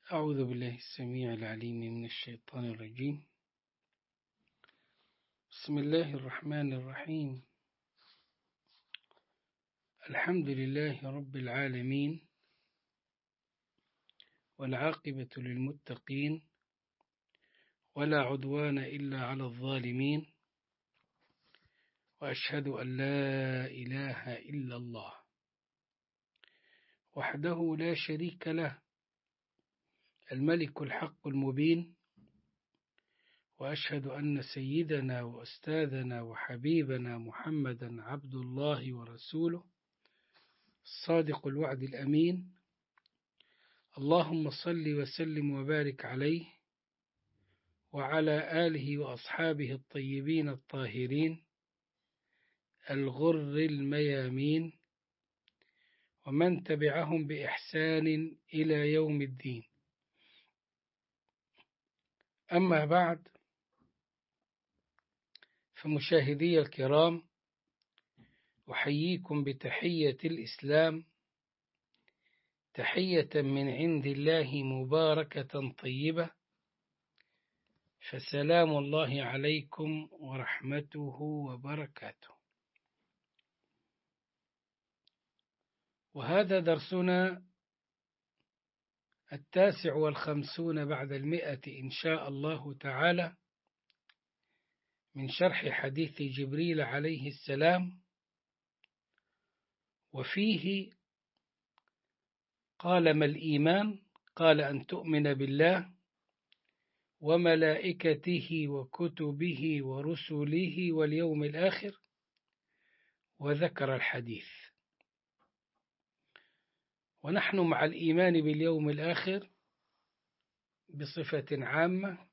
أعوذ بالله السميع العليم من الشيطان الرجيم. بسم الله الرحمن الرحيم. الحمد لله رب العالمين، والعاقبة للمتقين، ولا عدوان إلا على الظالمين، وأشهد أن لا إله إلا الله وحده لا شريك له، الملك الحق المبين، وأشهد أن سيدنا وأستاذنا وحبيبنا محمدا عبد الله ورسوله الصادق الوعد الأمين. اللهم صل وسلم وبارك عليه وعلى آله وأصحابه الطيبين الطاهرين الغر الميامين، ومن تبعهم بإحسان إلى يوم الدين. أما بعد، فمشاهدي الكرام، أحييكم بتحية الإسلام، تحية من عند الله مباركة طيبة، فسلام الله عليكم ورحمته وبركاته. وهذا درسنا 59 بعد 100 إن شاء الله تعالى، من شرح حديث جبريل عليه السلام، وفيه قال: ما الإيمان؟ قال: أن تؤمن بالله وملائكته وكتبه ورسله واليوم الآخر، وذكر الحديث. ونحن مع الإيمان باليوم الآخر بصفة عامة،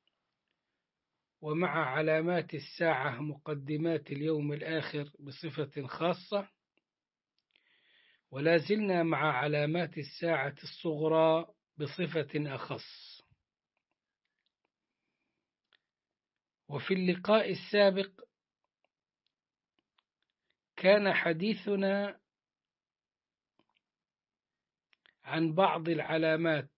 ومع علامات الساعة مقدمات اليوم الآخر بصفة خاصة، ولا زلنا مع علامات الساعة الصغرى بصفة أخص. وفي اللقاء السابق كان حديثنا عن بعض العلامات،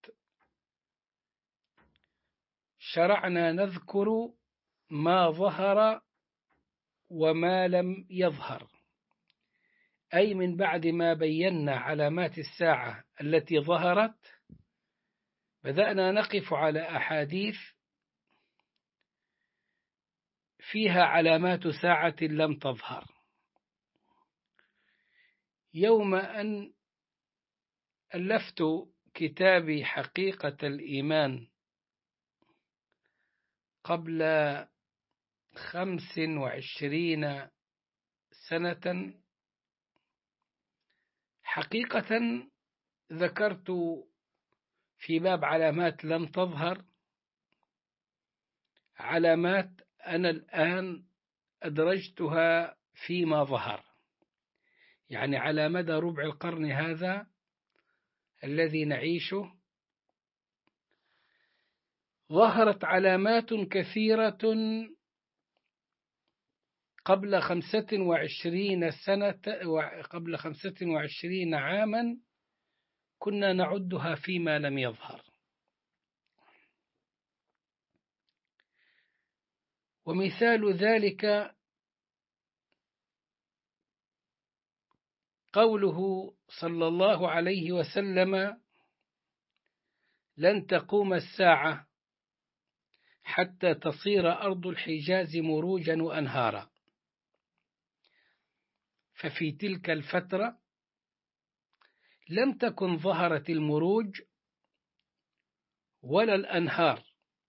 شرعنا نذكر ما ظهر وما لم يظهر، أي من بعد ما بينا علامات الساعة التي ظهرت، بدأنا نقف على أحاديث فيها علامات ساعة لم تظهر. يوم أن ألفت كتابي حقيقة الإيمان قبل 25 سنة، حقيقة ذكرت في باب علامات لم تظهر علامات أنا الآن أدرجتها فيما ظهر، يعني على مدى ربع القرن هذا الذي نعيشه ظهرت علامات كثيرة. قبل 25 سنة، قبل 25 عاما كنا نعدها فيما لم يظهر. ومثال ذلك قوله صلى الله عليه وسلم: لن تقوم الساعة حتى تصير أرض الحجاز مروجا وأنهارا. ففي تلك الفترة لم تكن ظهرت المروج ولا الأنهار،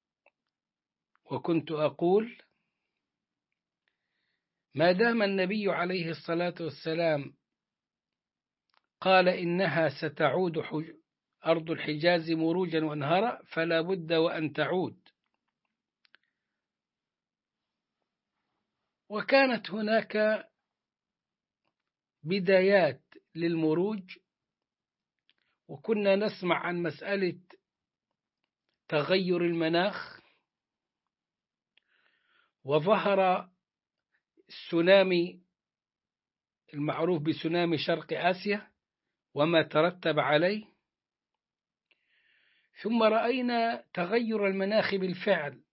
وكنت أقول: ما دام النبي عليه الصلاة والسلام قال إنها ستعود أرض الحجاز مروجا وأنهارا، فلا بد وأن تعود. وكانت هناك بدايات للمروج، وكنا نسمع عن مسألة تغير المناخ، وظهر السونامي المعروف بسونامي شرق آسيا وما ترتب عليه. ثم رأينا تغير المناخ بالفعل،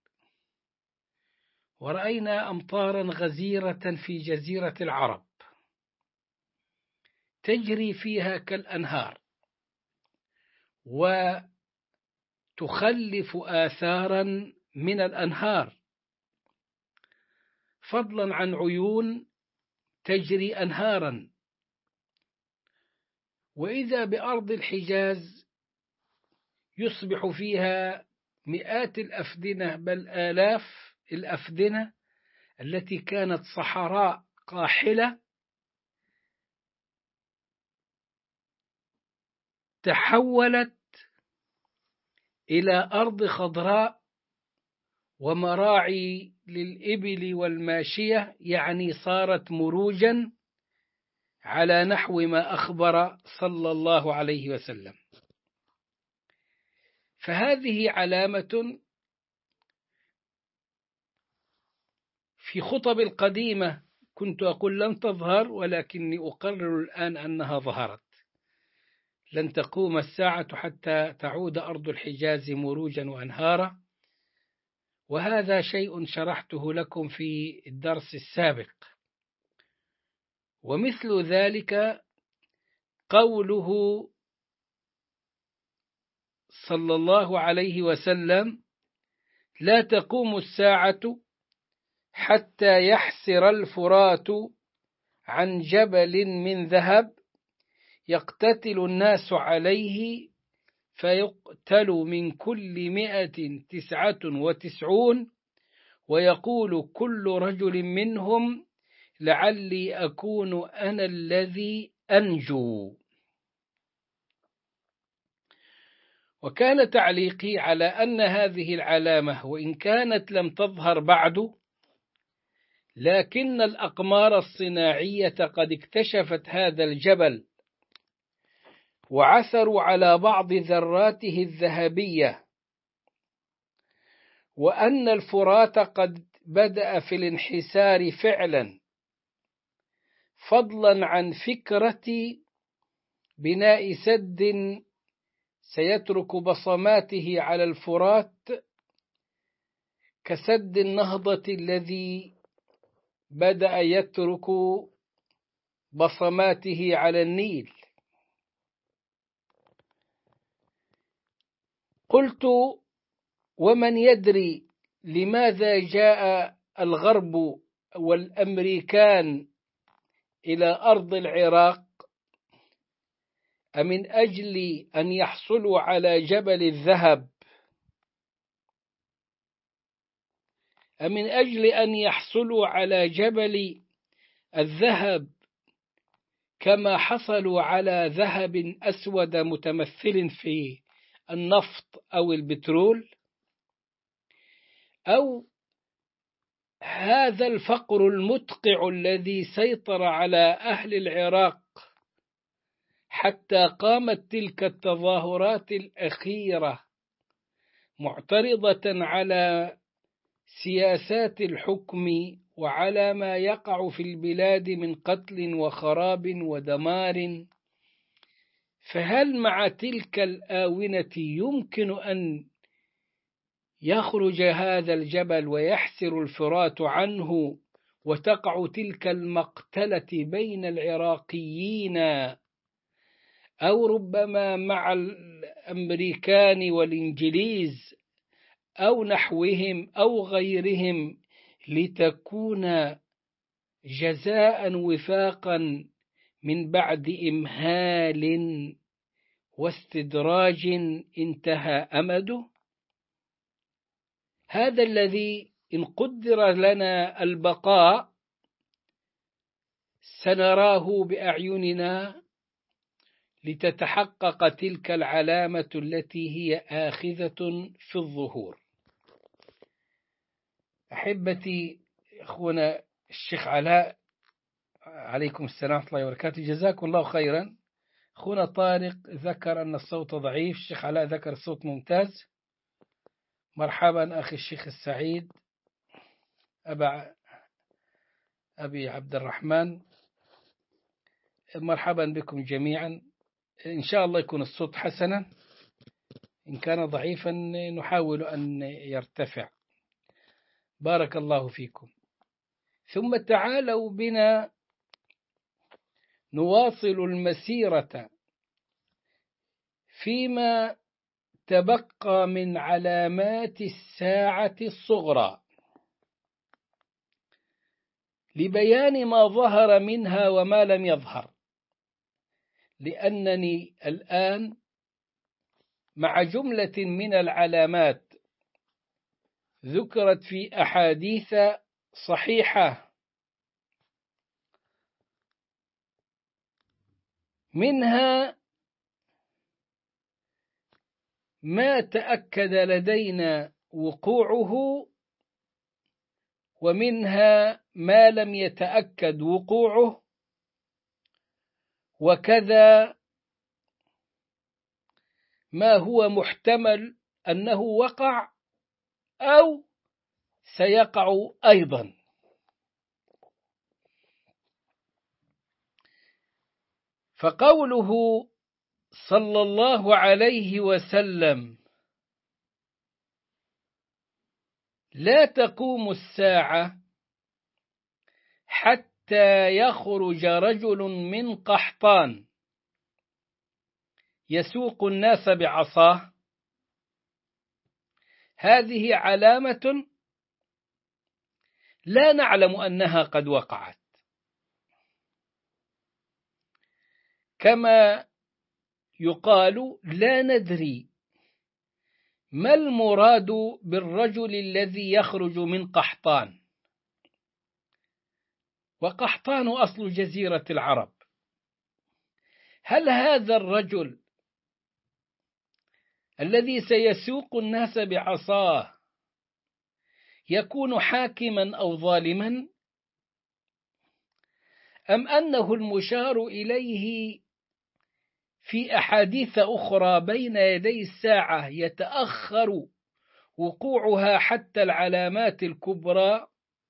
ورأينا أمطارا غزيرة في جزيرة العرب تجري فيها كالأنهار وتخلف آثارا من الأنهار، فضلا عن عيون تجري أنهارا. وإذا بأرض الحجاز يصبح فيها مئات الأفدنة بل آلاف الأفدنة التي كانت صحراء قاحلة تحولت إلى أرض خضراء ومراعي للإبل والماشية، يعني صارت مروجا على نحو ما أخبر صلى الله عليه وسلم. فهذه علامة في خطب القديمة كنت أقول لن تظهر، ولكني أقرر الآن أنها ظهرت. لن تقوم الساعة حتى تعود أرض الحجاز مروجا وأنهارا، وهذا شيء شرحته لكم في الدرس السابق. ومثل ذلك قوله صلى الله عليه وسلم: لا تقوم الساعة حتى يحسر الفرات عن جبل من ذهب يقتتل الناس عليه، فيقتل من كل 199، ويقول كل رجل منهم لعلي أكون أنا الذي أنجو. وكان تعليقي على أن هذه العلامة وإن كانت لم تظهر بعد، لكن الأقمار الصناعية قد اكتشفت هذا الجبل وعثروا على بعض ذراته الذهبية، وأن الفرات قد بدأ في الانحسار فعلا، فضلا عن فكرة بناء سد سيترك بصماته على الفرات كسد النهضة الذي بدأ يترك بصماته على النيل. قلت: ومن يدري لماذا جاء الغرب والأمريكان إلى أرض العراق؟ أمن أجل أن يحصلوا على جبل الذهب، أمن أجل أن يحصلوا على جبل الذهب كما حصلوا على ذهب أسود متمثل في النفط أو البترول؟ أو هذا الفقر المدقع الذي سيطر على أهل العراق حتى قامت تلك التظاهرات الأخيرة معترضة على سياسات الحكم وعلى ما يقع في البلاد من قتل وخراب ودمار؟ فهل مع تلك الآونة يمكن أن يخرج هذا الجبل ويحسر الفرات عنه وتقع تلك المقتلة بين العراقيين، أو ربما مع الأمريكان والإنجليز أو نحوهم أو غيرهم، لتكون جزاء وفاقا من بعد إمهال واستدراج انتهى أمده؟ هذا الذي إن قدر لنا البقاء سنراه بأعيننا لتتحقق تلك العلامة التي هي آخذة في الظهور. أحبتي أخونا الشيخ علاء، عليكم السلام ورحمة الله وبركاته، جزاكم الله خيرا. أخونا طارق ذكر أن الصوت ضعيف، الشيخ علاء ذكر الصوت ممتاز. مرحبا أخي الشيخ السعيد، أبي عبد الرحمن، مرحبا بكم جميعا. إن شاء الله يكون الصوت حسنا إن كان ضعيفا نحاول أن يرتفع. بارك الله فيكم. ثم تعالوا بنا نواصل المسيرة فيما تبقى من علامات الساعة الصغرى لبيان ما ظهر منها وما لم يظهر، لأنني الآن مع جملة من العلامات ذكرت في أحاديث صحيحة، منها ما تأكد لدينا وقوعه، ومنها ما لم يتأكد وقوعه، وكذا ما هو محتمل أنه وقع أو سيقع أيضا. فقوله صلى الله عليه وسلم: لا تقوم الساعة حتى يخرج رجل من قحطان يسوق الناس بعصاه، هذه علامة لا نعلم أنها قد وقعت، كما يقال لا ندري ما المراد بالرجل الذي يخرج من قحطان، وقحطان أصل جزيرة العرب. هل هذا الرجل الذي سيسوق الناس بعصاه يكون حاكما أو ظالما، أم أنه المشار إليه في أحاديث أخرى بين يدي الساعة يتأخر وقوعها حتى العلامات الكبرى،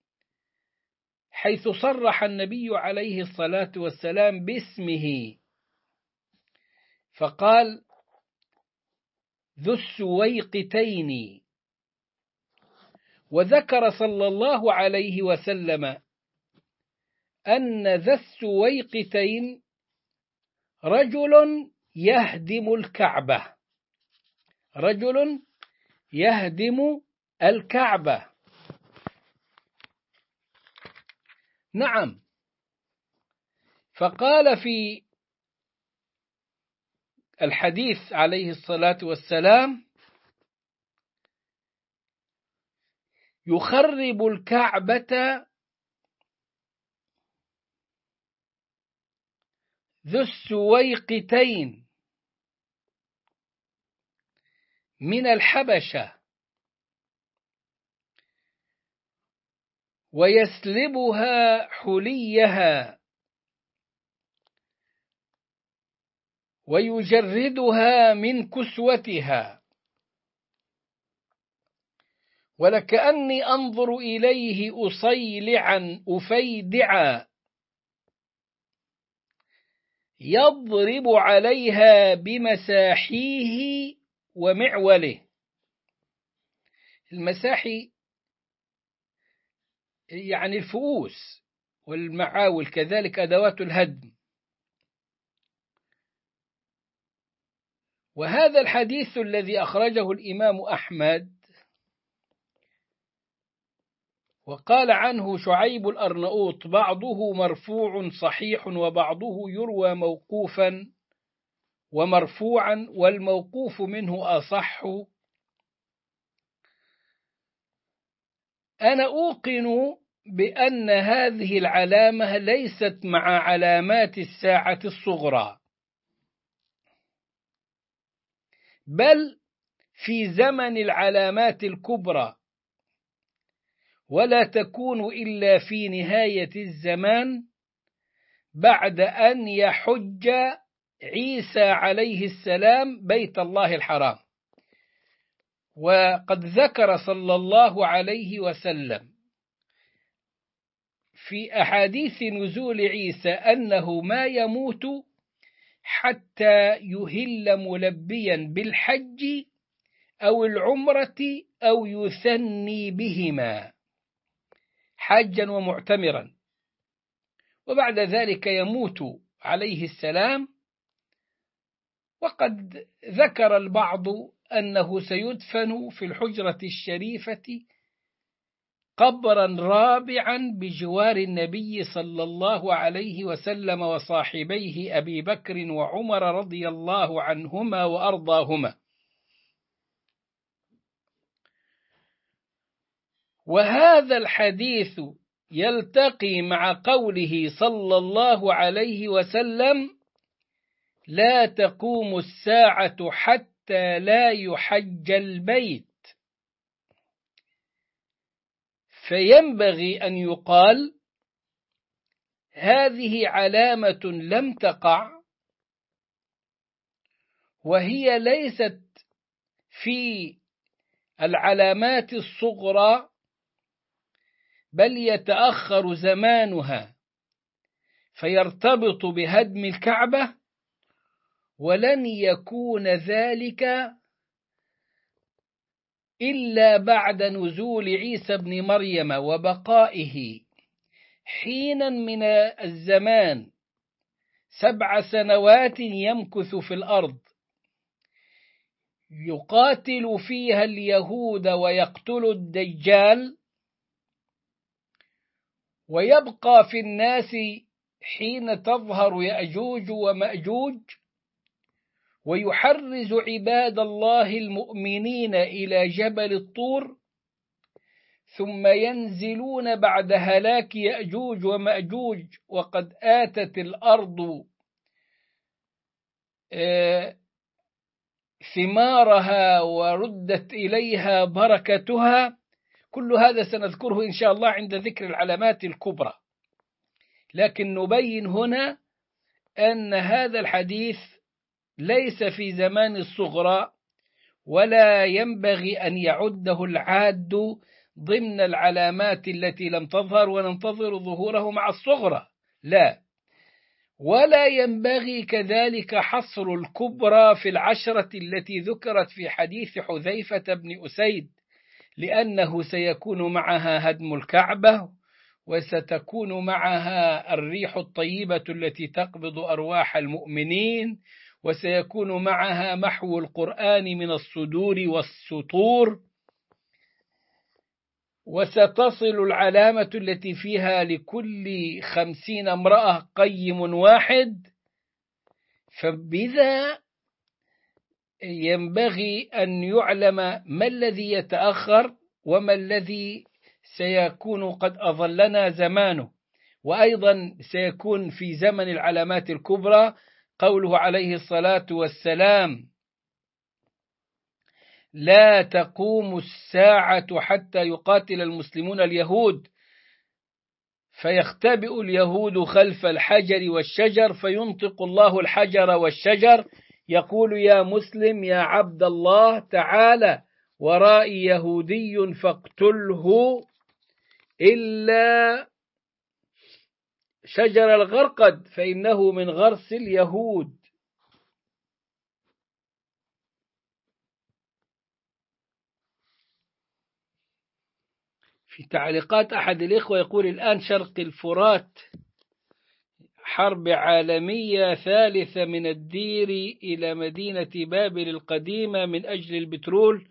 حيث صرح النبي عليه الصلاة والسلام باسمه فقال: ذو السويقتين. وذكر صلى الله عليه وسلم أن ذا السويقتين رجل يهدم الكعبة، رجل يهدم الكعبة. نعم، فقال في الحديث عليه الصلاة والسلام: يخرب الكعبة ذو السويقتين من الحبشة ويسلبها حليها ويجردها من كسوتها، ولكأني أنظر إليه أصيلعا أفيدعا يضرب عليها بمساحيه ومعوله. المساحي يعني الفؤوس، والمعاول كذلك أدوات الهدم. وهذا الحديث الذي أخرجه الإمام أحمد وقال عنه شعيب الأرنؤوط: بعضه مرفوع صحيح وبعضه يروى موقوفا ومرفوعا، والموقوف منه أصح. أنا أوقن بأن هذه العلامة ليست مع علامات الساعة الصغرى، بل في زمن العلامات الكبرى، ولا تكون إلا في نهاية الزمان بعد أن يحج عيسى عليه السلام بيت الله الحرام. وقد ذكر صلى الله عليه وسلم في أحاديث نزول عيسى أنه ما يموت حتى يهل ملبيا بالحج أو العمرة أو يثني بهما حاجا ومعتمرا، وبعد ذلك يموت عليه السلام. وقد ذكر البعض أنه سيدفن في الحجرة الشريفة قبرا رابعا بجوار النبي صلى الله عليه وسلم وصاحبيه أبي بكر وعمر رضي الله عنهما وأرضاهما. وهذا الحديث يلتقي مع قوله صلى الله عليه وسلم: لا تقوم الساعة حتى لا يحج البيت. فينبغي أن يقال هذه علامة لم تقع، وهي ليست في العلامات الصغرى، بل يتأخر زمانها فيرتبط بهدم الكعبة، ولن يكون ذلك إلا بعد نزول عيسى بن مريم وبقائه حينا من الزمان 7 سنوات يمكث في الأرض يقاتل فيها اليهود ويقتل الدجال، ويبقى في الناس حين تظهر يأجوج ومأجوج، ويحرز عباد الله المؤمنين إلى جبل الطور، ثم ينزلون بعد هلاك يأجوج ومأجوج وقد آتت الأرض ثمارها وردت إليها بركتها. كل هذا سنذكره إن شاء الله عند ذكر العلامات الكبرى، لكن نبين هنا أن هذا الحديث ليس في زمان الصغرى، ولا ينبغي أن يعده العاد ضمن العلامات التي لم تظهر وننتظر ظهوره مع الصغرى، لا. ولا ينبغي كذلك حصر الكبرى في 10 التي ذكرت في حديث حذيفة بن أسيد، لأنه سيكون معها هدم الكعبة، وستكون معها الريح الطيبة التي تقبض أرواح المؤمنين، وسيكون معها محو القرآن من الصدور والسطور، وستصل العلامة التي فيها لكل 50 امرأة قيم واحد. فبذا ينبغي أن يعلم ما الذي يتأخر وما الذي سيكون قد أظلنا زمانه. وأيضا سيكون في زمن العلامات الكبرى قوله عليه الصلاة والسلام: لا تقوم الساعة حتى يقاتل المسلمون اليهود، فيختبئ اليهود خلف الحجر والشجر، فينطق الله الحجر والشجر يقول: يا مسلم يا عبد الله تعالى ورائي يهودي فاقتله إلا شجر الغرقد فإنه من غرس اليهود. في تعليقات أحد الإخوة يقول: الآن شرق الفرات حرب عالمية ثالثة من الدير إلى مدينة بابل القديمة من أجل البترول،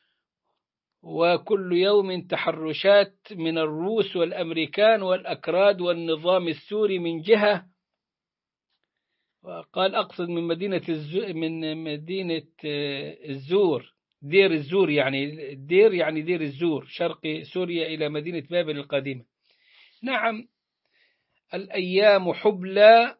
وكل يوم تحرشات من الروس والأمريكان والأكراد والنظام السوري من جهة. وقال أقصد من مدينة الزور، دير الزور، يعني الدير يعني دير الزور، شرق سوريا إلى مدينة بابل القديمة. نعم، الأيام حبلى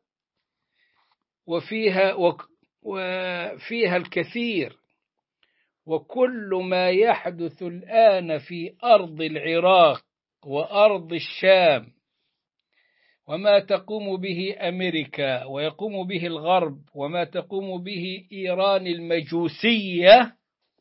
وفيها الكثير، وكل ما يحدث الآن في أرض العراق وأرض الشام، وما تقوم به أمريكا ويقوم به الغرب، وما تقوم به إيران المجوسية،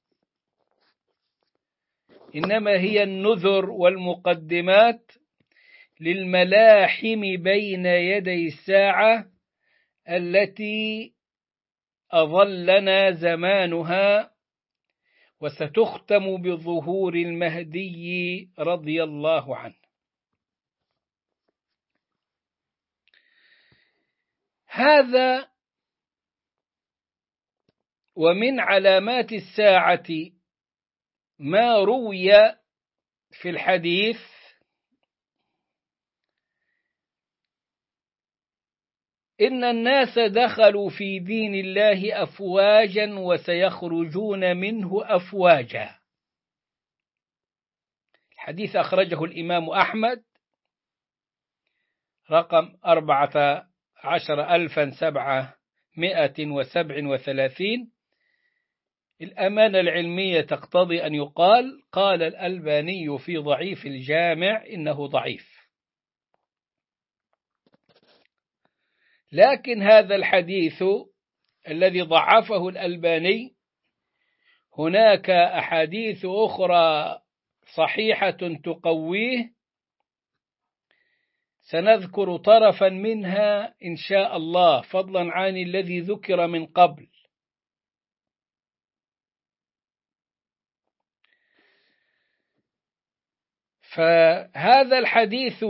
إنما هي النذر والمقدمات للملاحم بين يدي الساعة التي أظلنا زمانها، وستختم بظهور المهدي رضي الله عنه. هذا ومن علامات الساعة ما روي في الحديث إن الناس دخلوا في دين الله أفواجا وسيخرجون منه أفواجا. الحديث أخرجه الإمام أحمد رقم 14,737. الأمانة العلمية تقتضي أن يقال قال الألباني في ضعيف الجامع إنه ضعيف، لكن هذا الحديث الذي ضعفه الألباني هناك أحاديث أخرى صحيحة تقويه، سنذكر طرفا منها إن شاء الله فضلا عن الذي ذكر من قبل. فهذا الحديث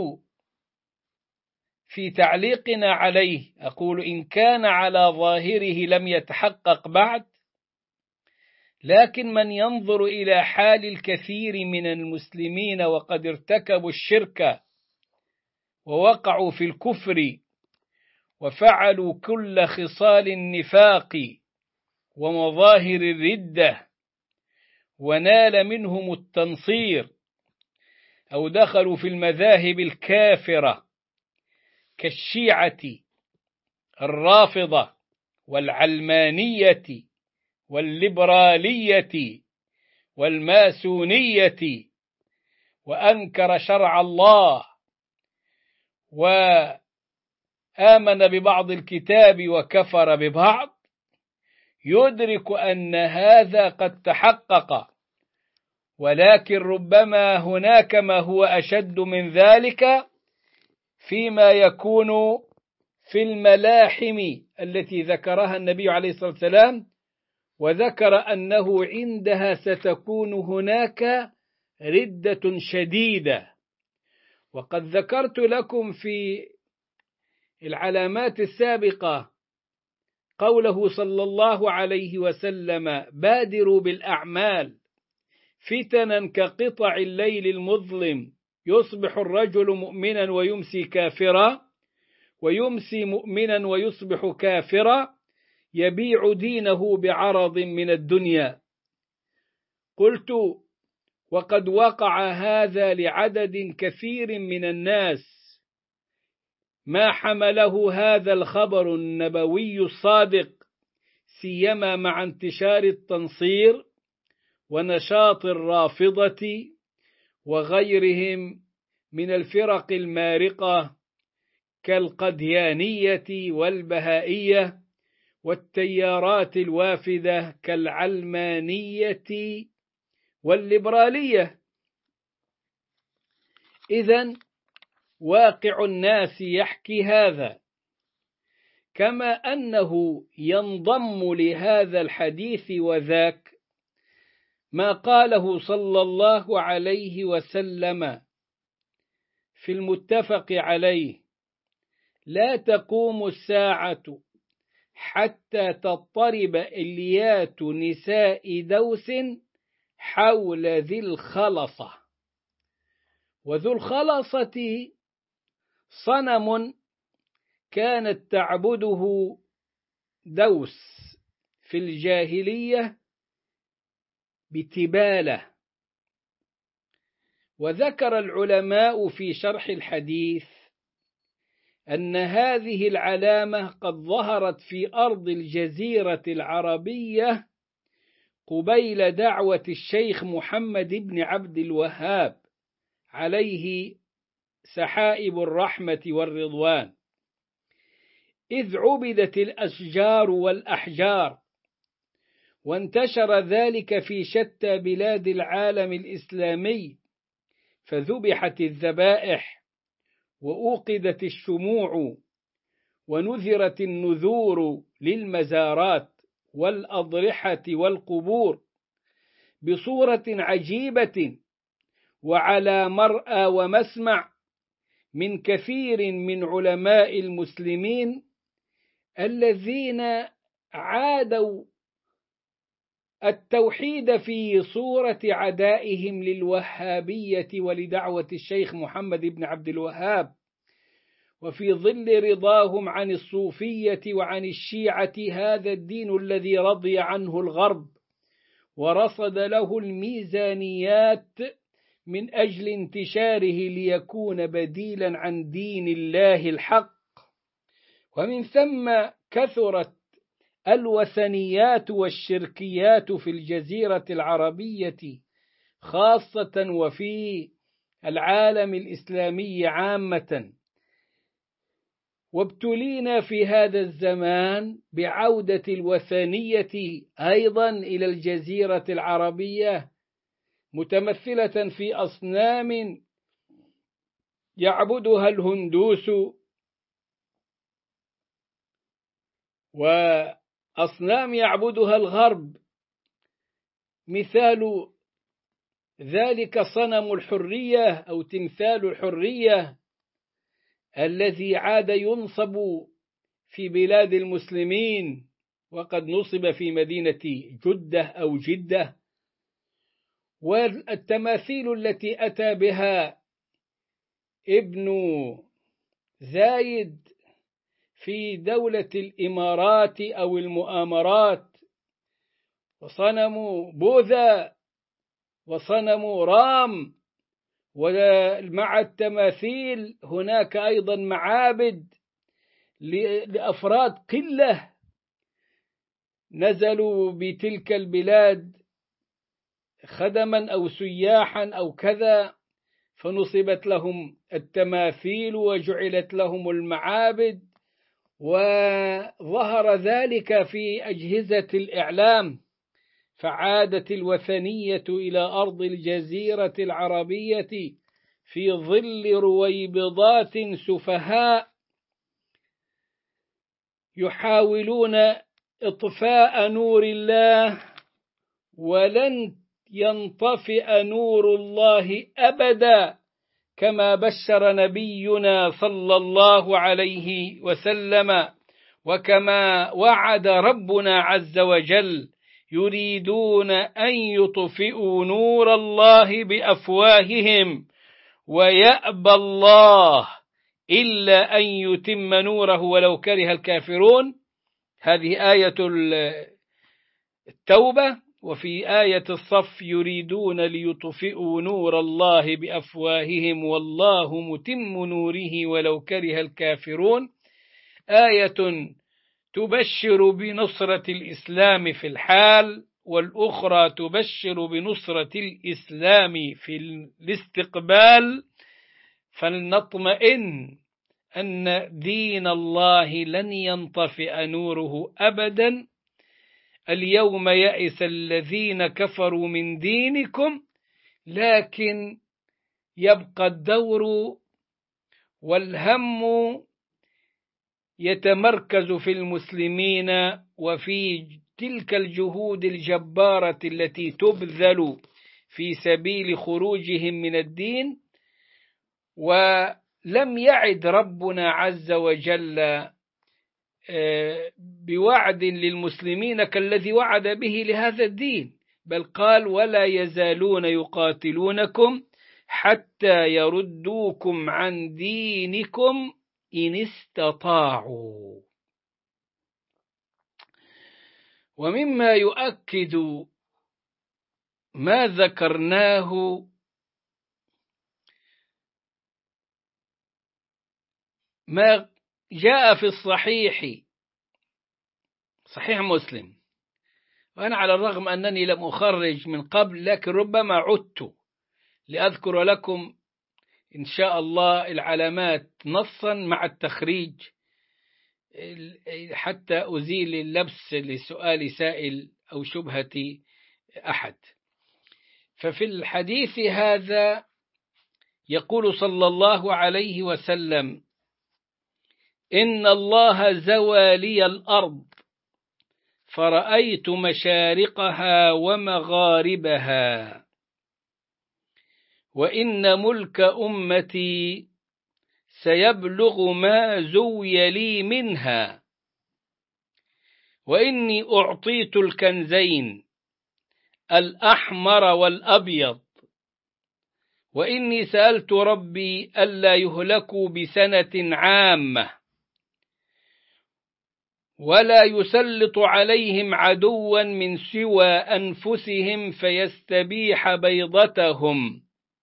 في تعليقنا عليه أقول إن كان على ظاهره لم يتحقق بعد، لكن من ينظر إلى حال الكثير من المسلمين وقد ارتكبوا الشرك ووقعوا في الكفر وفعلوا كل خصال النفاق ومظاهر الردة ونال منهم التنصير أو دخلوا في المذاهب الكافرة كالشيعة الرافضة والعلمانية والليبرالية والماسونية، وأنكر شرع الله وآمن ببعض الكتاب وكفر ببعض، يدرك أن هذا قد تحقق، ولكن ربما هناك ما هو أشد من ذلك فيما يكون في الملاحم التي ذكرها النبي عليه الصلاة والسلام، وذكر أنه عندها ستكون هناك ردة شديدة. وقد ذكرت لكم في العلامات السابقة قوله صلى الله عليه وسلم بادروا بالأعمال فتنا كقطع الليل المظلم، يصبح الرجل مؤمنا ويمسي كافرا، ويمسي مؤمنا ويصبح كافرا، يبيع دينه بعرض من الدنيا. قلت وقد وقع هذا لعدد كثير من الناس، ما حمله هذا الخبر النبوي الصادق، سيما مع انتشار التنصير ونشاط الرافضة وغيرهم من الفرق المارقة كالقديانية والبهائية والتيارات الوافدة كالعلمانية والليبرالية. إذن واقع الناس يحكي هذا، كما أنه ينضم لهذا الحديث وذاك ما قاله صلى الله عليه وسلم في المتفق عليه: لا تقوم الساعة حتى تضطرب إليات نساء دوس حول ذي الخلصة. وذو الخلصة صنم كانت تعبده دوس في الجاهلية بتبالة. وذكر العلماء في شرح الحديث أن هذه العلامة قد ظهرت في أرض الجزيرة العربية قبيل دعوة الشيخ محمد بن عبد الوهاب عليه سحائب الرحمة والرضوان، إذ عبدت الأشجار والأحجار، وانتشر ذلك في شتى بلاد العالم الإسلامي، فذبحت الذبائح وأوقدت الشموع ونذرت النذور للمزارات والأضرحة والقبور بصورة عجيبة وعلى مرأى ومسمع من كثير من علماء المسلمين الذين عادوا التوحيد في صورة عدائهم للوهابية ولدعوة الشيخ محمد بن عبد الوهاب، وفي ظل رضاهم عن الصوفية وعن الشيعة، هذا الدين الذي رضي عنه الغرب ورصد له الميزانيات من أجل انتشاره ليكون بديلا عن دين الله الحق. ومن ثم كثرت الوثنيات والشركيات في الجزيرة العربية خاصة وفي العالم الإسلامي عامة. وابتلينا في هذا الزمان بعودة الوثنية أيضا إلى الجزيرة العربية، متمثلة في أصنام يعبدها الهندوس وأصنام يعبدها الغرب. مثال ذلك صنم الحرية أو تمثال الحرية الذي عاد ينصب في بلاد المسلمين، وقد نصب في مدينة جدة أو جدة. والتماثيل التي أتى بها ابن زايد في دولة الإمارات أو المؤامرات، وصنم بوذا وصنم رام، ومع التماثيل هناك أيضا معابد لأفراد قلة نزلوا بتلك البلاد خدما أو سياحا أو كذا، فنصبت لهم التماثيل وجعلت لهم المعابد. وظهر ذلك في أجهزة الإعلام، فعادت الوثنية إلى أرض الجزيرة العربية في ظل رويبضات سفهاء يحاولون إطفاء نور الله، ولن ينطفئ نور الله أبدا، كما بشر نبينا صلى الله عليه وسلم، وكما وعد ربنا عز وجل: يريدون أن يطفئوا نور الله بأفواههم ويأبى الله إلا أن يتم نوره ولو كره الكافرون. هذه آية التوبة. وفي آية الصف: يريدون ليطفئوا نور الله بأفواههم والله متم نوره ولو كره الكافرون. آية تبشر بنصرة الإسلام في الحال، والأخرى تبشر بنصرة الإسلام في الاستقبال. فلنطمئن أن دين الله لن ينطفئ نوره أبدا. اليوم يئس الذين كفروا من دينكم، لكن يبقى الدور والهم يتمركز في المسلمين وفي تلك الجهود الجبارة التي تبذل في سبيل خروجهم من الدين. ولم يعد ربنا عز وجل بوعد للمسلمين كالذي وعد به لهذا الدين، بل قال: ولا يزالون يقاتلونكم حتى يردوكم عن دينكم إن استطاعوا. ومما يؤكد ما ذكرناه ما جاء في صحيح مسلم، وأنا على الرغم أنني لم أخرج من قبل، لكن ربما عدت لأذكر لكم إن شاء الله العلامات نصا مع التخريج، حتى أزيل اللبس لسؤال سائل أو شبهة أحد. ففي الحديث هذا يقول صلى الله عليه وسلم: إن الله زوى لي الأرض فرأيت مشارقها ومغاربها، وإن ملك أمتي سيبلغ ما زوي لي منها، وإني أعطيت الكنزين الأحمر والأبيض، وإني سألت ربي ألا يهلكوا بسنة عامة، ولا يسلط عليهم عدوا من سوى أنفسهم فيستبيح بيضتهم.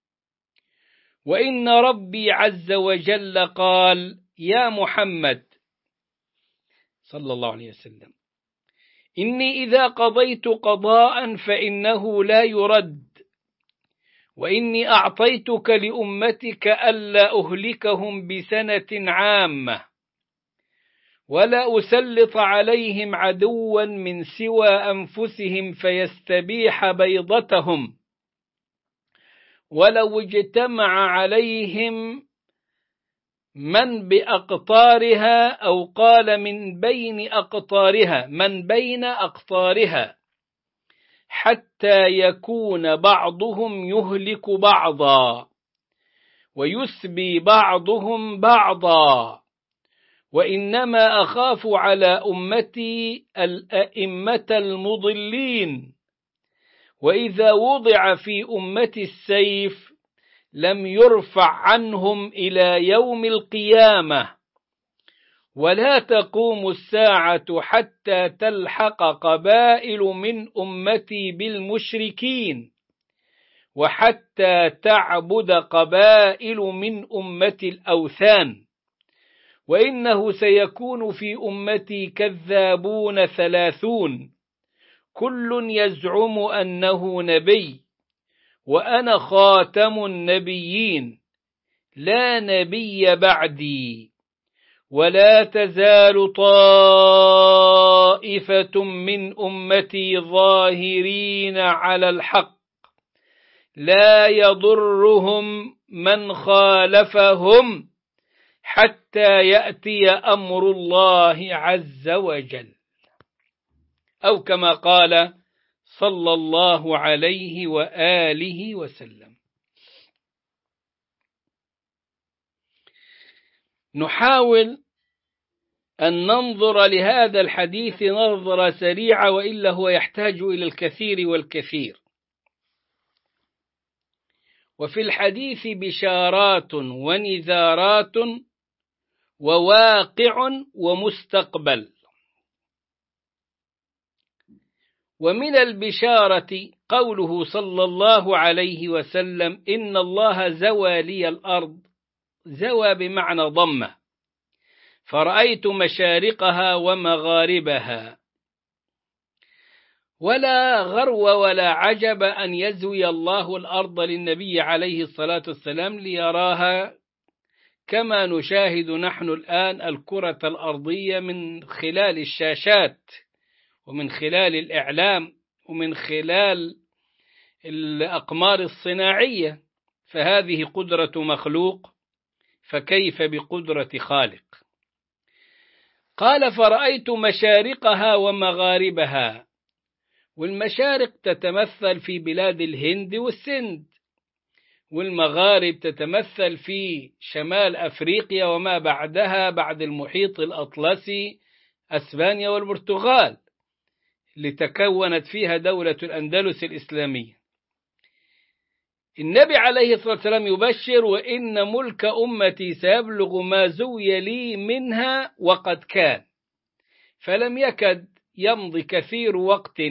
وإن ربي عز وجل قال: يا محمد صلى الله عليه وسلم، إني إذا قضيت قضاء فإنه لا يرد، وإني أعطيتك لأمتك ألا أهلكهم بسنة عامة، ولا أسلط عليهم عدوا من سوى أنفسهم فيستبيح بيضتهم، ولو اجتمع عليهم من بأقطارها، أو قال من بين أقطارها، حتى يكون بعضهم يهلك بعضا ويسبي بعضهم بعضا، وإنما أخاف على أمتي الأئمة المضلين، وإذا وضع في أمتي السيف لم يرفع عنهم إلى يوم القيامة، ولا تقوم الساعة حتى تلحق قبائل من أمتي بالمشركين، وحتى تعبد قبائل من أمتي الأوثان، وإنه سيكون في أمتي كذابون 30 كل يزعم أنه نبي، وأنا خاتم النبيين لا نبي بعدي، ولا تزال طائفة من أمتي ظاهرين على الحق لا يضرهم من خالفهم حتى يأتي أمر الله عز وجل، أو كما قال صلى الله عليه وآله وسلم. نحاول أن ننظر لهذا الحديث نظرة سريعة، وإلا هو يحتاج إلى الكثير والكثير. وفي الحديث بشارات ونذارات وواقع ومستقبل. ومن البشارة قوله صلى الله عليه وسلم: إن الله زوى لي الأرض، زوى بمعنى ضمة، فرأيت مشارقها ومغاربها. ولا غرو ولا عجب أن يزوي الله الأرض للنبي عليه الصلاة والسلام ليراها كما نشاهد نحن الآن الكرة الأرضية من خلال الشاشات، ومن خلال الإعلام، ومن خلال الأقمار الصناعية، فهذه قدرة مخلوق، فكيف بقدرة خالق؟ قال: فرأيت مشارقها ومغاربها. والمشارق تتمثل في بلاد الهند والسند، والمغارب تتمثل في شمال أفريقيا وما بعدها بعد المحيط الأطلسي، أسبانيا والبرتغال، اللي تكونت فيها دولة الأندلس الإسلامية. النبي عليه الصلاة والسلام يبشر: وإن ملك أمتي سيبلغ ما زوي لي منها وقد كان. فلم يكد يمضي كثير وقت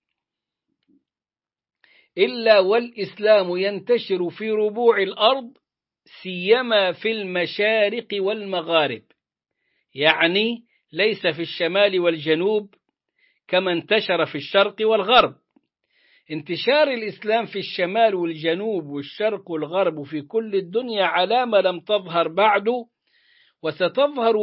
إلا والإسلام ينتشر في ربوع الأرض، سيما في المشارق والمغارب، يعني ليس في الشمال والجنوب كما انتشر في الشرق والغرب. انتشار الإسلام في الشمال والجنوب والشرق والغرب وفي كل الدنيا علامة لم تظهر بعد، وستظهر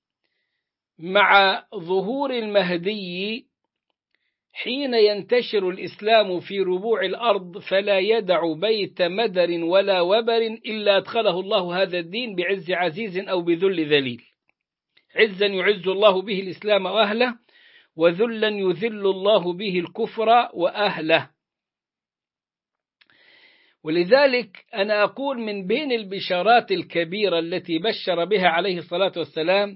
مع ظهور المهدي حين ينتشر الإسلام في ربوع الأرض، فلا يدع بيت مدر ولا وبر إلا أدخله الله هذا الدين بعز عزيز أو بذل ذليل، عزا يعز الله به الإسلام وأهله، وذلا يذل الله به الكفر وأهله. ولذلك أنا أقول من بين البشارات الكبيرة التي بشر بها عليه الصلاة والسلام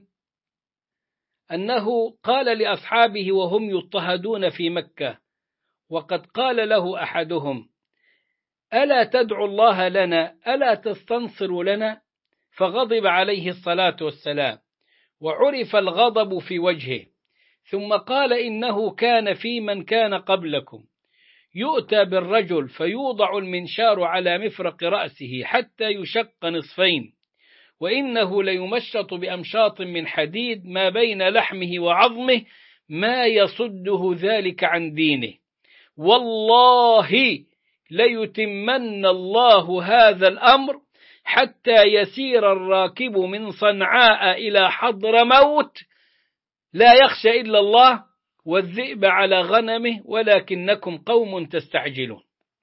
أنه قال لأصحابه وهم يضطهدون في مكة، وقد قال له أحدهم: ألا تدعو الله لنا، ألا تستنصر لنا؟ فغضب عليه الصلاة والسلام، وعرف الغضب في وجهه، ثم قال: إنه كان في من كان قبلكم يؤتى بالرجل فيوضع المنشار على مفرق رأسه حتى يشق نصفين، وإنه ليمشط بأمشاط من حديد ما بين لحمه وعظمه، ما يصده ذلك عن دينه، والله ليتمن الله هذا الأمر حتى يسير الراكب من صنعاء إلى حضرموت لا يخشى إلا الله والذئب على غنمه ولكنكم قوم تستعجلون.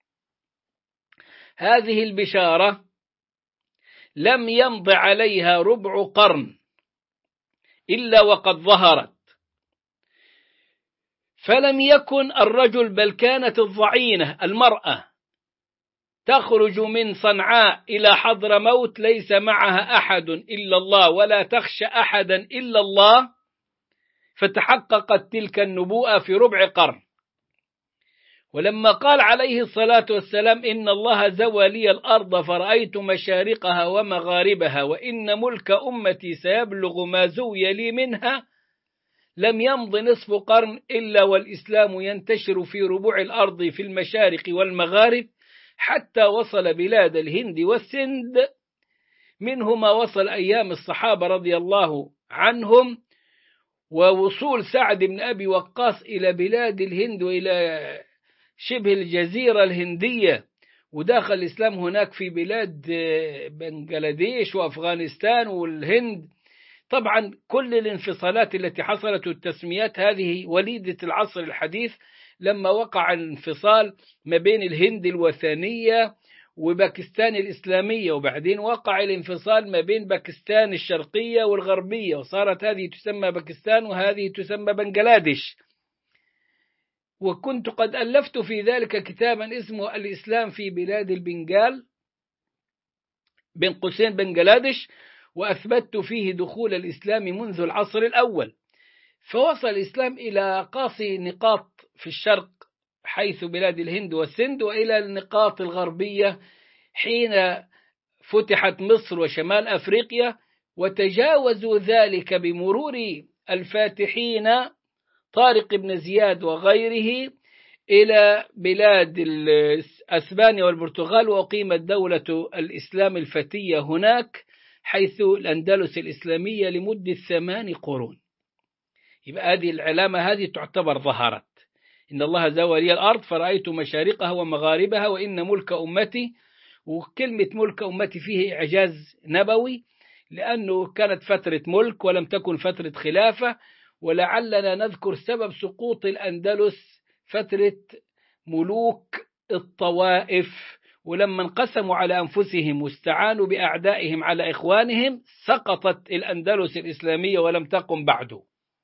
هذه البشارة لم يمض عليها ربع قرن إلا وقد ظهرت، فلم يكن الرجل بل كانت الضعينة المرأة تخرج من صنعاء إلى حضرموت ليس معها أحد إلا الله ولا تخشى أحدا إلا الله، فتحققت تلك النبوءة في ربع قرن. ولما قال عليه الصلاة والسلام: إن الله زوى لي الأرض فرأيت مشارقها ومغاربها وإن ملك أمتي سيبلغ ما زوي لي منها، لم يمض نصف قرن إلا والإسلام ينتشر في ربوع الأرض في المشارق والمغارب، حتى وصل بلاد الهند والسند، منهما وصل أيام الصحابة رضي الله عنهم، ووصول سعد بن أبي وقاص إلى بلاد الهند وإلى شبه الجزيرة الهندية، وداخل الإسلام هناك في بلاد بنغلاديش وأفغانستان والهند. طبعا كل الانفصالات التي حصلت والتسميات هذه وليدة العصر الحديث، لما وقع الانفصال ما بين الهند الوثنية وباكستان الإسلامية، وبعدين وقع الانفصال ما بين باكستان الشرقية والغربية، وصارت هذه تسمى باكستان وهذه تسمى بنغلاديش. وكنت قد ألفت في ذلك كتابا اسمه الإسلام في بلاد البنغال بين قوسين بنغلاديش، وأثبتت فيه دخول الإسلام منذ العصر الأول. فوصل الإسلام إلى قاصي نقاط في الشرق حيث بلاد الهند والسند، وإلى النقاط الغربية حين فتحت مصر وشمال أفريقيا، وتجاوزوا ذلك بمرور الفاتحين طارق بن زياد وغيره إلى بلاد أسبانيا والبرتغال، وأقيمت دولة الإسلام الفتية هناك حيث الأندلس الإسلامية لمدة 8 قرون. يبقى هذه العلامة هذه تعتبر ظهرت: إن الله زوى لي الأرض فرأيت مشارقها ومغاربها وإن ملك أمتي. وكلمة ملك أمتي فيه إعجاز نبوي، لأنه كانت فترة ملك ولم تكن فترة خلافة، ولعلنا نذكر سبب سقوط الأندلس فترة ملوك الطوائف، ولما انقسموا على أنفسهم واستعانوا بأعدائهم على إخوانهم سقطت الأندلس الإسلامية ولم تقم بعد.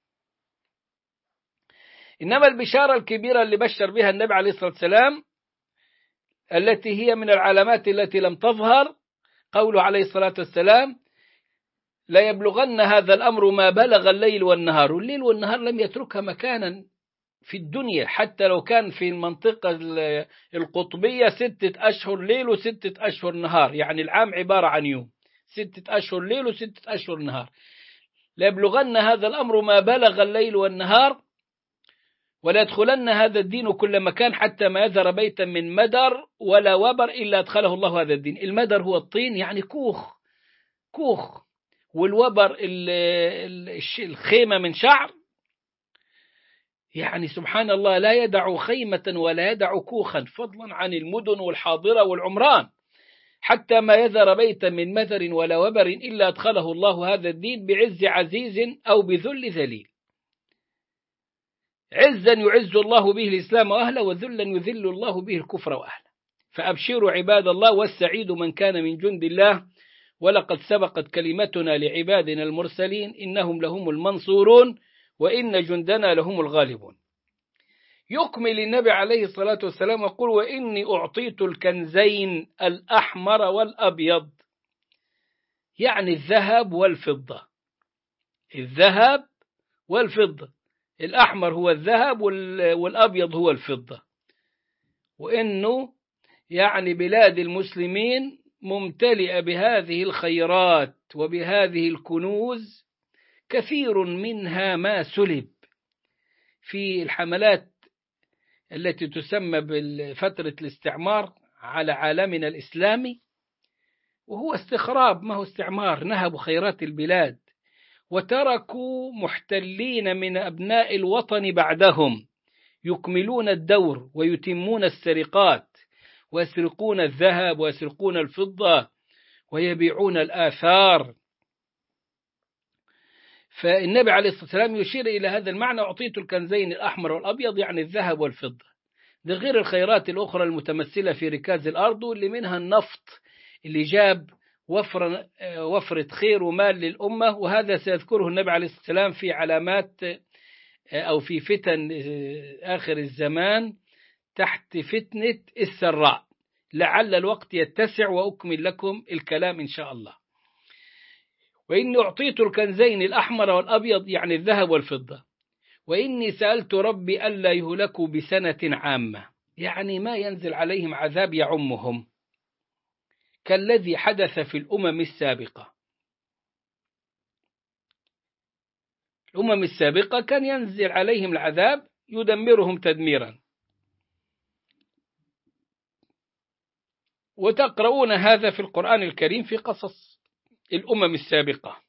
إنما البشارة الكبيرة اللي بشر بها النبي عليه الصلاة والسلام التي هي من العلامات التي لم تظهر، قوله عليه الصلاة والسلام: لا يبلغن هذا الأمر ما بلغ الليل والنهار. والليل والنهار لم يتركها مكانا في الدنيا، حتى لو كان في المنطقة القطبية 6 أشهر ليل و6 أشهر نهار، يعني العام عبارة عن يوم، 6 أشهر ليل و6 أشهر نهار. لا يبلغن هذا الأمر ما بلغ الليل والنهار، ولا يدخلن هذا الدين كل مكان حتى ما يذر بيتا من مدر ولا وبر إلا أدخله الله هذا الدين. المدر هو الطين، يعني كوخ، والوبر الخيمة من شعر، يعني سبحان الله لا يدع خيمة ولا يدع كوخا، فضلا عن المدن والحاضرة والعمران، حتى ما يذر بيتا من مدر ولا وبر إلا أدخله الله هذا الدين بعز عزيز أو بذل ذليل. عزا يعز الله به الإسلام وأهله، وذلا يذل الله به الكفر وأهله. فأبشروا عباد الله، والسعيد من كان من جند الله، ولقد سبقت كلمتنا لعبادنا المرسلين إنهم لهم المنصورون، وإن جندنا لهم الغالبون. يكمل النبي عليه الصلاة والسلام يقول: وإني أعطيت الكنزين الأحمر والأبيض، يعني الذهب والفضة. الذهب والفضة، الأحمر هو الذهب والأبيض هو الفضة. وإنه يعني بلاد المسلمين ممتلئة بهذه الخيرات وبهذه الكنوز، كثير منها ما سلب في الحملات التي تسمى بفترة الاستعمار على عالمنا الإسلامي، وهو استخراب ما هو استعمار. نهبوا خيرات البلاد وتركوا محتلين من أبناء الوطن بعدهم يكملون الدور ويتمون السرقات، ويسرقون الذهب ويسرقون الفضة ويبيعون الآثار. فالنبي عليه الصلاة والسلام يشير إلى هذا المعنى: أعطيت الكنزين الأحمر والأبيض، يعني الذهب والفضة. ده غير الخيرات الأخرى المتمثلة في ركاز الأرض، واللي منها النفط اللي جاب وفرة خير ومال للأمة. وهذا سيذكره النبي عليه الصلاة والسلام في علامات أو في فتن آخر الزمان تحت فتنة السراء. لعل الوقت يتسع وأكمل لكم الكلام إن شاء الله. وإني أعطيت الكنزين الأحمر والأبيض، يعني الذهب والفضة. وإني سألت ربي ألا يهلكوا بسنة عامة، يعني ما ينزل عليهم عذاب يعمهم كالذي حدث في الأمم السابقة. الأمم السابقة كان ينزل عليهم العذاب يدمرهم تدميرا. وتقرؤون هذا في القرآن الكريم في قصص الأمم السابقة.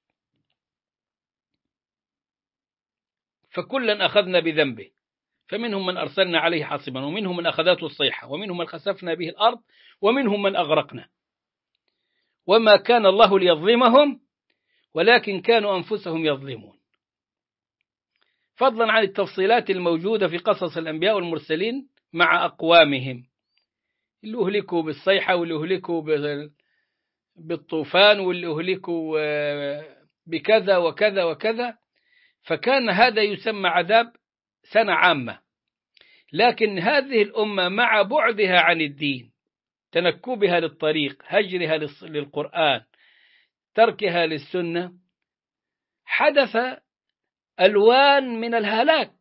فكلا أخذنا بذنبه، فمنهم من أرسلنا عليه حاصبا، ومنهم من أخذته الصيحة، ومنهم من خسفنا به الأرض، ومنهم من أغرقنا. وما كان الله ليظلمهم ولكن كانوا أنفسهم يظلمون. فضلا عن التفصيلات الموجودة في قصص الأنبياء والمرسلين مع أقوامهم، اللي أهلكوا بالصيحة، واللي أهلكوا بالطوفان، واللي أهلكوا بكذا وكذا وكذا. فكان هذا يسمى عذاب سنة عامة. لكن هذه الأمة مع بعدها عن الدين، تنكبها للطريق، هجرها للقرآن، تركها للسنة، حدث ألوان من الهلاك.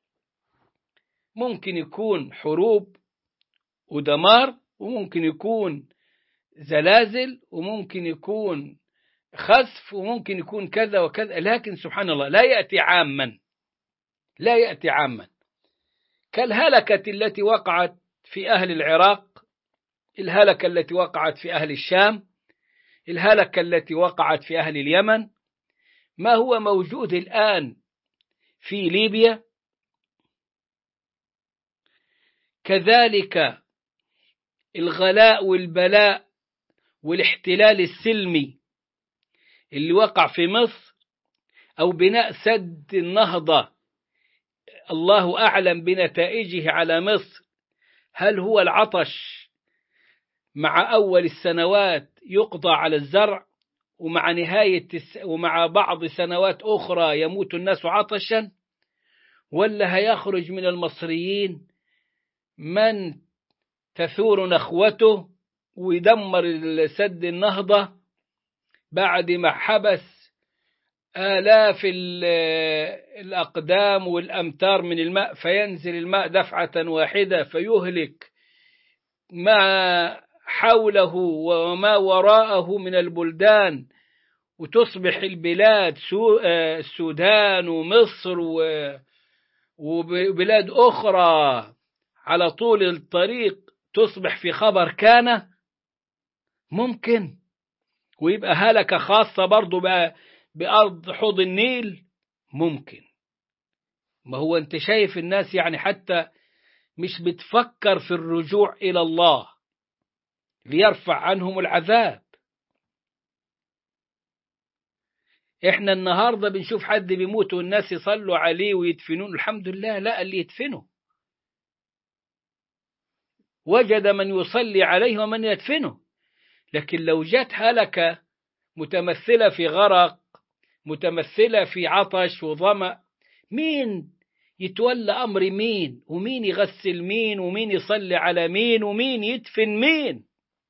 ممكن يكون حروب ودمار، وممكن يكون زلازل، وممكن يكون خسف، وممكن يكون كذا وكذا. لكن سبحان الله لا يأتي عاما، لا يأتي عاما. كالهلكة التي وقعت في أهل العراق، الهلكة التي وقعت في أهل الشام، الهلكة التي وقعت في أهل اليمن، ما هو موجود الآن في ليبيا. كذلك الغلاء والبلاء والاحتلال السلمي اللي وقع في مصر، أو بناء سد النهضة، الله أعلم بنتائجه على مصر. هل هو العطش مع أول السنوات يقضى على الزرع، ومع بعض سنوات أخرى يموت الناس عطشا؟ ولا هيخرج من المصريين من تثور نخوته ويدمر سد النهضة بعد ما حبس آلاف الأقدام والأمتار من الماء، فينزل الماء دفعة واحدة فيهلك ما حوله وما وراءه من البلدان، وتصبح البلاد السودان ومصر وبلاد أخرى على طول الطريق تصبح في خبر كان ممكن. ويبقى هلكة خاصة برضو بأرض حوض النيل ممكن. ما هو أنت شايف الناس يعني حتى مش بتفكر في الرجوع إلى الله ليرفع عنهم العذاب. إحنا النهاردة بنشوف حد بيموت والناس يصلوا عليه ويدفنون، الحمد لله. لا، اللي يدفنه وجد من يصلي عليه ومن يدفنه. لكن لو جت هلكة متمثلة في غرق، متمثلة في عطش وظمأ، مين يتولى أمر مين، ومين يغسل مين، ومين يصلي على مين، ومين يدفن مين.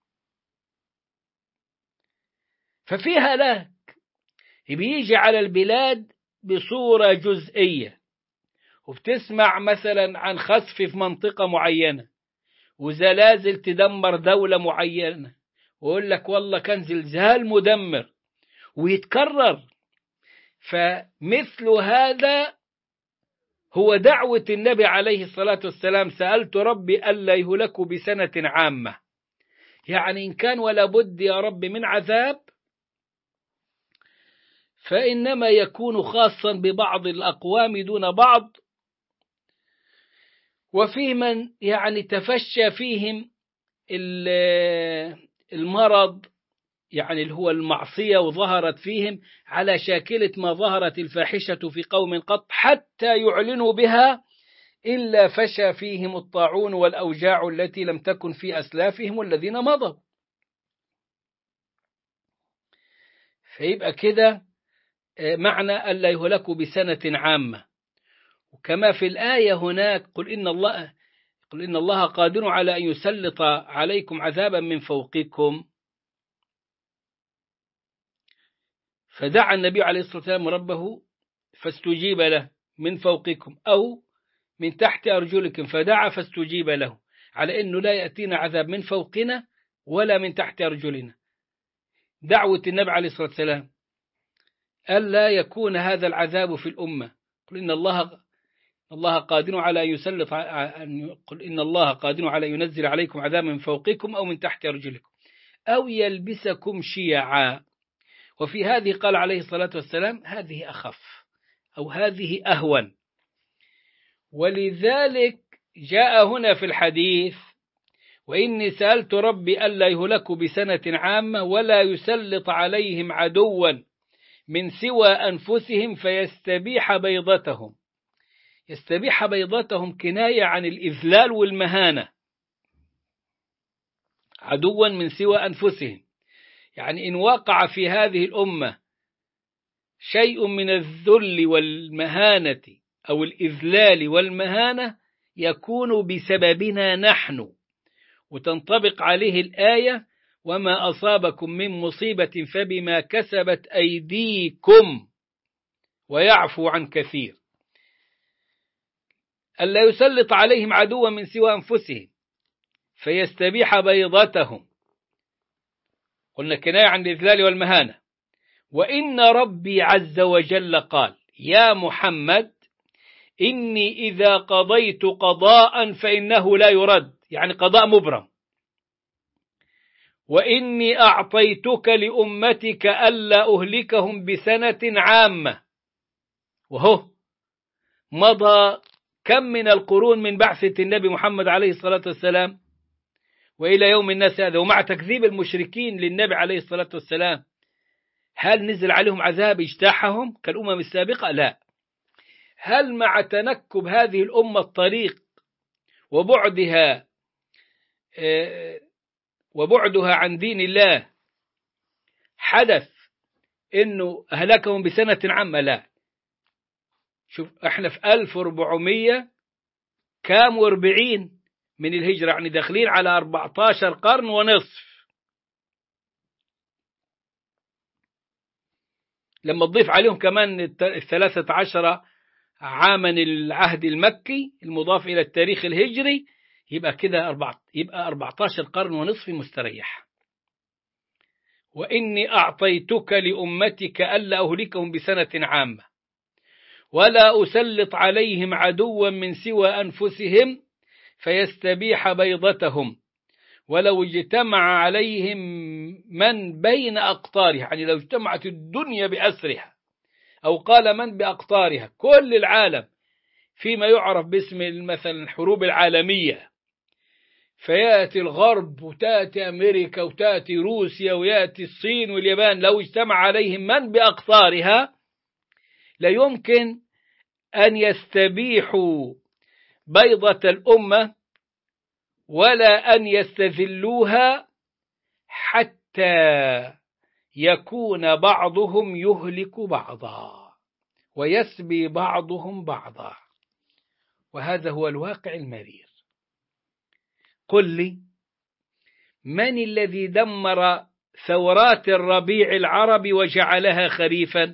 ففي هلاك بيجي على البلاد بصورة جزئية، وبتسمع مثلا عن خسف في منطقة معينة، وزلازل تدمر دولة معينة، ويقول لك والله كان زلزال مدمر ويتكرر. فمثل هذا هو دعوة النبي عليه الصلاة والسلام: سألت ربي ألا يهلكوا بسنة عامة. يعني إن كان ولا بد يا رب من عذاب، فإنما يكون خاصا ببعض الأقوام دون بعض، وفي من يعني تفشى فيهم المرض، يعني اللي هو المعصية، وظهرت فيهم على شاكلة ما ظهرت الفاحشة في قوم قط حتى يعلنوا بها، إلا فشى فيهم الطاعون والأوجاع التي لم تكن في أسلافهم الذين مضوا. فيبقى كده معنى ألا يهلكوا بسنة عامة. وكما في الآية هناك: قل إن الله قادر على أن يسلط عليكم عذابا من فوقكم. فدعا النبي عليه الصلاة والسلام ربه فاستجيب له: من فوقكم أو من تحت أرجلكم، فدعا فاستجيب له، على أنه لا يأتينا عذاب من فوقنا ولا من تحت أرجلنا. دعوة النبي عليه الصلاة والسلام ألا يكون هذا العذاب في الأمة. قل إن الله قادر على أن يسلط، قل إن الله قادر على أن ينزل عليكم عذابا من فوقكم أو من تحت أرجلكم أو يلبسكم شيعا. وفي هذه قال عليه الصلاة والسلام: هذه أخف أو هذه أهون. ولذلك جاء هنا في الحديث: وإني سألت ربي ألا يهلكوا بسنة عامة ولا يسلط عليهم عدوا من سوى أنفسهم فيستبيح بيضتهم. يستبيح بيضتهم كناية عن الإذلال والمهانة. عدوا من سوى أنفسهم، يعني إن وقع في هذه الأمة شيء من الذل والمهانة أو الإذلال والمهانة يكون بسببنا نحن، وتنطبق عليه الآية: وما أصابكم من مصيبة فبما كسبت أيديكم ويعفو عن كثير. ألا يسلط عليهم عدوا من سوى أنفسهم فيستبيح بيضتهم، قلنا كناية عن الإذلال والمهانة. وإن ربي عز وجل قال: يا محمد إني إذا قضيت قضاء فإنه لا يرد، يعني قضاء مبرم. وإني أعطيتك لأمتك ألا أهلكهم بسنة عامة. وهو مضى كم من القرون من بعثة النبي محمد عليه الصلاة والسلام وإلى يوم الناس هذا، ومع تكذيب المشركين للنبي عليه الصلاة والسلام هل نزل عليهم عذاب اجتاحهم كالأمم السابقة؟ لا. هل مع تنكب هذه الأمة الطريق وبعدها عن دين الله حدث إنه أهلكهم بسنة عامة؟ لا. شوف احنا في 1400 كام و40 من الهجرة، يعني داخلين على 14 قرن ونصف. لما تضيف عليهم كمان 13 عاما العهد المكي المضاف إلى التاريخ الهجري، يبقى كده 14 قرن ونصف مستريح. وإني أعطيتك لأمتك ألا أهلكهم بسنة عامة ولا أسلط عليهم عدوا من سوى أنفسهم فيستبيح بيضتهم ولو اجتمع عليهم من بين أقطارها، يعني لو اجتمعت الدنيا بأسرها، أو قال من بأقطارها، كل العالم فيما يعرف باسم مثلا الحروب العالمية، فيأتي الغرب وتأتي أمريكا وتأتي روسيا ويأتي الصين واليابان، لو اجتمع عليهم من بأقطارها لا يمكن أن يستبيحوا بيضة الأمة ولا أن يستذلوها حتى يكون بعضهم يهلك بعضا. ويسبي بعضهم بعضا، وهذا هو الواقع المرير. قل لي، من الذي دمر ثورات الربيع العربي وجعلها خريفا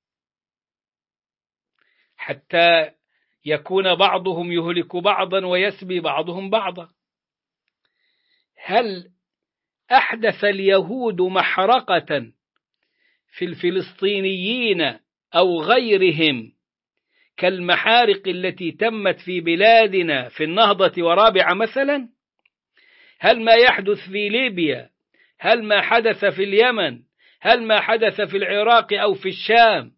حتى يكون بعضهم يهلك بعضا ويسبي بعضهم بعضا؟ هل أحدث اليهود محرقة في الفلسطينيين أو غيرهم كالمحارق التي تمت في بلادنا في النهضة ورابعة مثلا؟ هل ما يحدث في ليبيا، هل ما حدث في اليمن، هل ما حدث في العراق أو في الشام،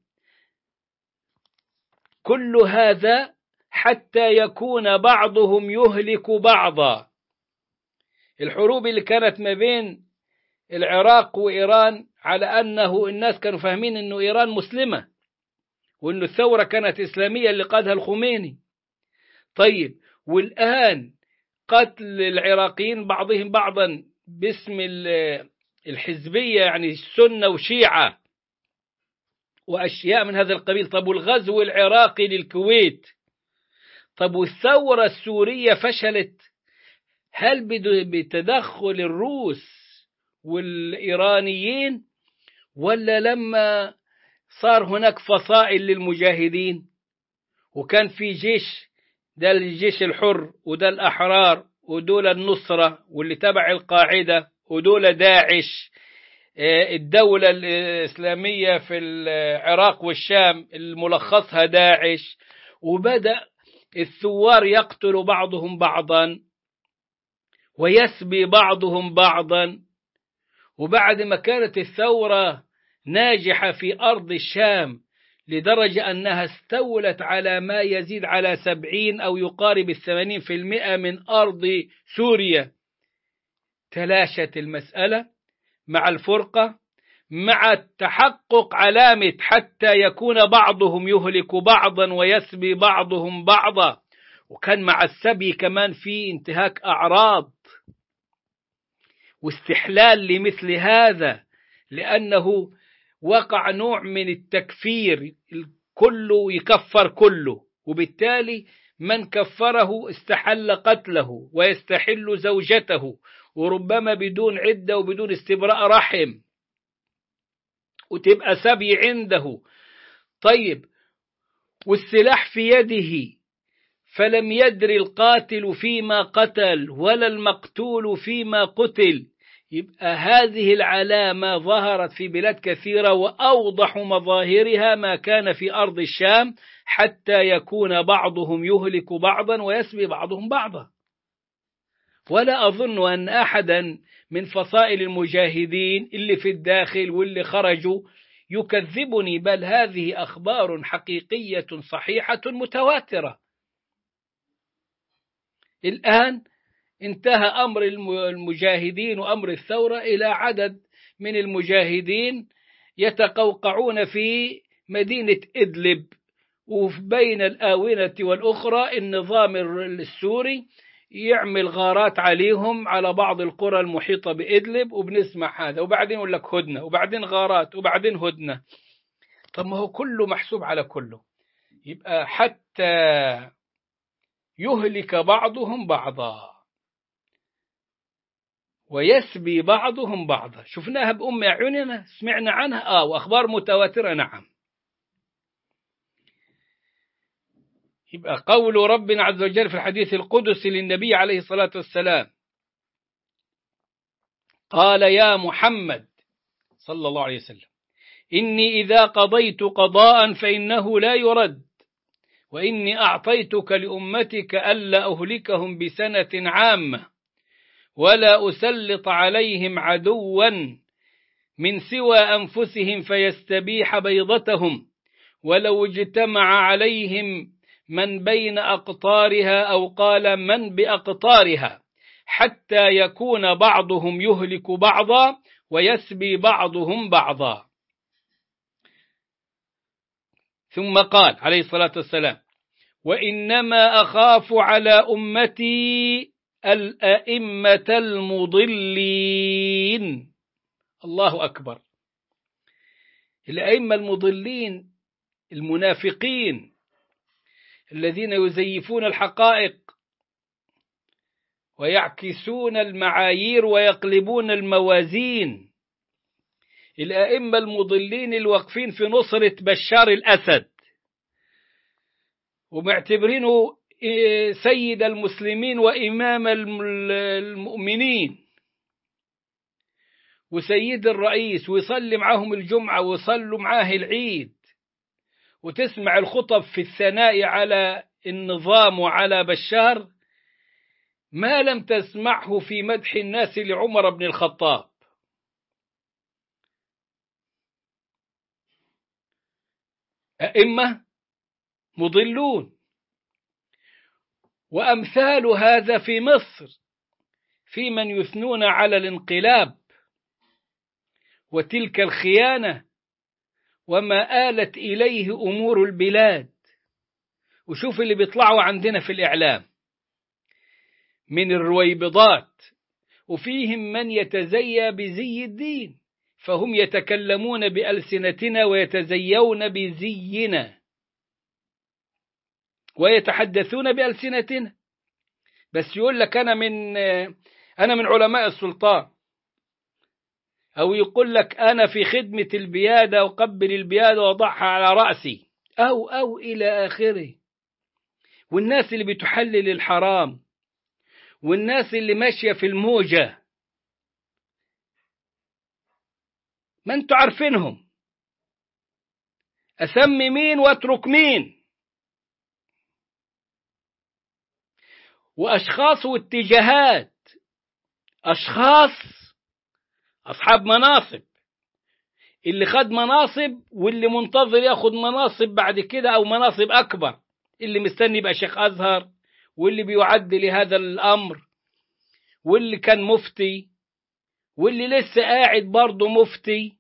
كل هذا حتى يكون بعضهم يهلك بعضا. الحروب اللي كانت ما بين العراق وإيران على أنه الناس كانوا فاهمين أنه إيران مسلمة وأن الثورة كانت إسلامية اللي قادها الخميني. طيب، والآن قتل العراقيين بعضهم بعضا باسم الحزبية، يعني السنة وشيعة وأشياء من هذا القبيل. طب والغزو العراقي للكويت، طب والثورة السورية فشلت، هل بتدخل الروس والإيرانيين ولا لما صار هناك فصائل للمجاهدين وكان في جيش، ده الجيش الحر وده الأحرار ودول النصرة واللي تبع القاعدة ودول داعش، الدولة الإسلامية في العراق والشام الملخصها داعش، وبدأ الثوار يقتل بعضهم بعضا ويسبي بعضهم بعضا. وبعد ما كانت الثورة ناجحة في أرض الشام لدرجة أنها استولت على ما يزيد على 70 أو يقارب 80% من أرض سوريا، تلاشت المسألة مع الفرقة، مع تحقق علامة حتى يكون بعضهم يهلك بعضا ويسبي بعضهم بعضا. وكان مع السبي كمان في انتهاك أعراض واستحلال لمثل هذا، لأنه وقع نوع من التكفير، كله يكفر كله، وبالتالي من كفره استحل قتله ويستحل زوجته، وربما بدون عدة وبدون استبراء رحم، وتبقى سبي عنده. طيب، والسلاح في يده فلم يدر القاتل فيما قتل ولا المقتول فيما قتل. يبقى هذه العلامة ظهرت في بلاد كثيرة، وأوضح مظاهرها ما كان في أرض الشام، حتى يكون بعضهم يهلك بعضا ويسبي بعضهم بعضا. ولا أظن أن أحدا من فصائل المجاهدين اللي في الداخل واللي خرجوا يكذبني، بل هذه أخبار حقيقية صحيحة متواترة. الآن انتهى أمر المجاهدين وأمر الثورة إلى عدد من المجاهدين يتقوقعون في مدينة إدلب، وبين الآونة والأخرى النظام السوري يعمل غارات عليهم على بعض القرى المحيطة بإدلب، وبنسمع هذا، وبعدين يقول لك هدنة، وبعدين غارات، وبعدين هدنة. طب ما هو كله محسوب على كله. يبقى حتى يهلك بعضهم بعضا ويسبي بعضهم بعضا. شفناها بأم أعيننا، سمعنا عنها وأخبار متواترة. نعم. يبقى قول ربنا عز وجل في الحديث القدسي للنبي عليه الصلاة والسلام، قال يا محمد صلى الله عليه وسلم: إني إذا قضيت قضاء فإنه لا يرد، وإني أعطيتك لأمتك ألا أهلكهم بسنة عامة ولا أسلط عليهم عدوا من سوى أنفسهم فيستبيح بيضتهم، ولو اجتمع عليهم من بين أقطارها أو قال من بأقطارها، حتى يكون بعضهم يهلك بعضا ويسبي بعضهم بعضا. ثم قال عليه الصلاة والسلام: وإنما أخاف على أمتي الأئمة المضلين. الله أكبر. الأئمة المضلين المنافقين الذين يزيفون الحقائق ويعكسون المعايير ويقلبون الموازين، الأئمة المضلين الواقفين في نصرة بشار الأسد ومعتبرينه سيد المسلمين وإمام المؤمنين وسيد الرئيس، ويصلي معهم الجمعة ويصلوا معاه العيد، وتسمع الخطب في الثناء على النظام وعلى بشار ما لم تسمعه في مدح الناس لعمر بن الخطاب. أئمة مضلون. وأمثال هذا في مصر في من يثنون على الانقلاب وتلك الخيانة وما آلت إليه أمور البلاد. وشوف اللي بيطلعوا عندنا في الإعلام من الرويبضات، وفيهم من يتزيى بزي الدين، فهم يتكلمون بألسنتنا ويتزيون بزينا ويتحدثون بألسنتنا، بس يقول لك أنا من علماء السلطان، أو يقول لك أنا في خدمة البيادة وقبل البيادة وضعها على رأسي أو إلى آخره. والناس اللي بتحلل الحرام والناس اللي ماشية في الموجة ما انتوا عارفينهم، أسمي مين واترك مين، وأشخاص واتجاهات، أشخاص أصحاب مناصب، اللي خد مناصب واللي منتظر ياخد مناصب بعد كده أو مناصب أكبر، اللي مستني يبقى شيخ أزهر، واللي بيعد لهذا الأمر، واللي كان مفتي، واللي لسه قاعد برضه مفتي،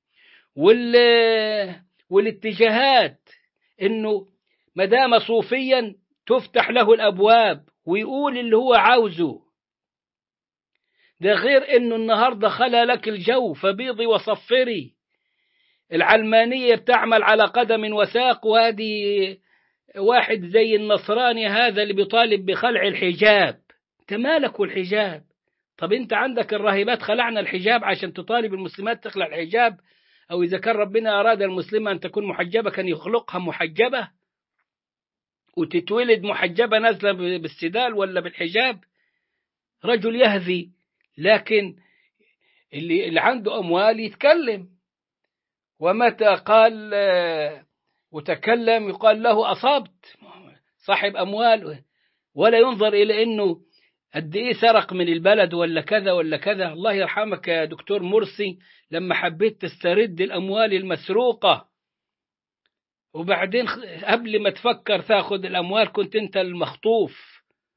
والاتجاهات إنه مدام صوفيا تفتح له الأبواب ويقول اللي هو عاوزه. ده غير إنه النهاردة خلى لك الجو فبيضي وصفري، العلمانية بتعمل على قدم وساق، وهذه واحد زي النصراني هذا اللي بيطالب بخلع الحجاب. انت مالك والحجاب؟ طب انت عندك الراهبات خلعنا الحجاب عشان تطالب المسلمات تخلع الحجاب؟ او اذا كان ربنا اراد المسلمة ان تكون محجبة كان يخلقها محجبة وتتولد محجبة نازلة بالسدال ولا بالحجاب؟ رجل يهذي، لكن اللي عنده أموال يتكلم، ومتى قال وتكلم يقال له أصبت، صاحب أموال، ولا ينظر إلى أنه قد إيه سرق من البلد ولا كذا ولا كذا. الله يرحمك يا دكتور مرسي لما حبيت تسترد الأموال المسروقة، وبعدين قبل ما تفكر تاخذ الأموال كنت أنت المخطوف.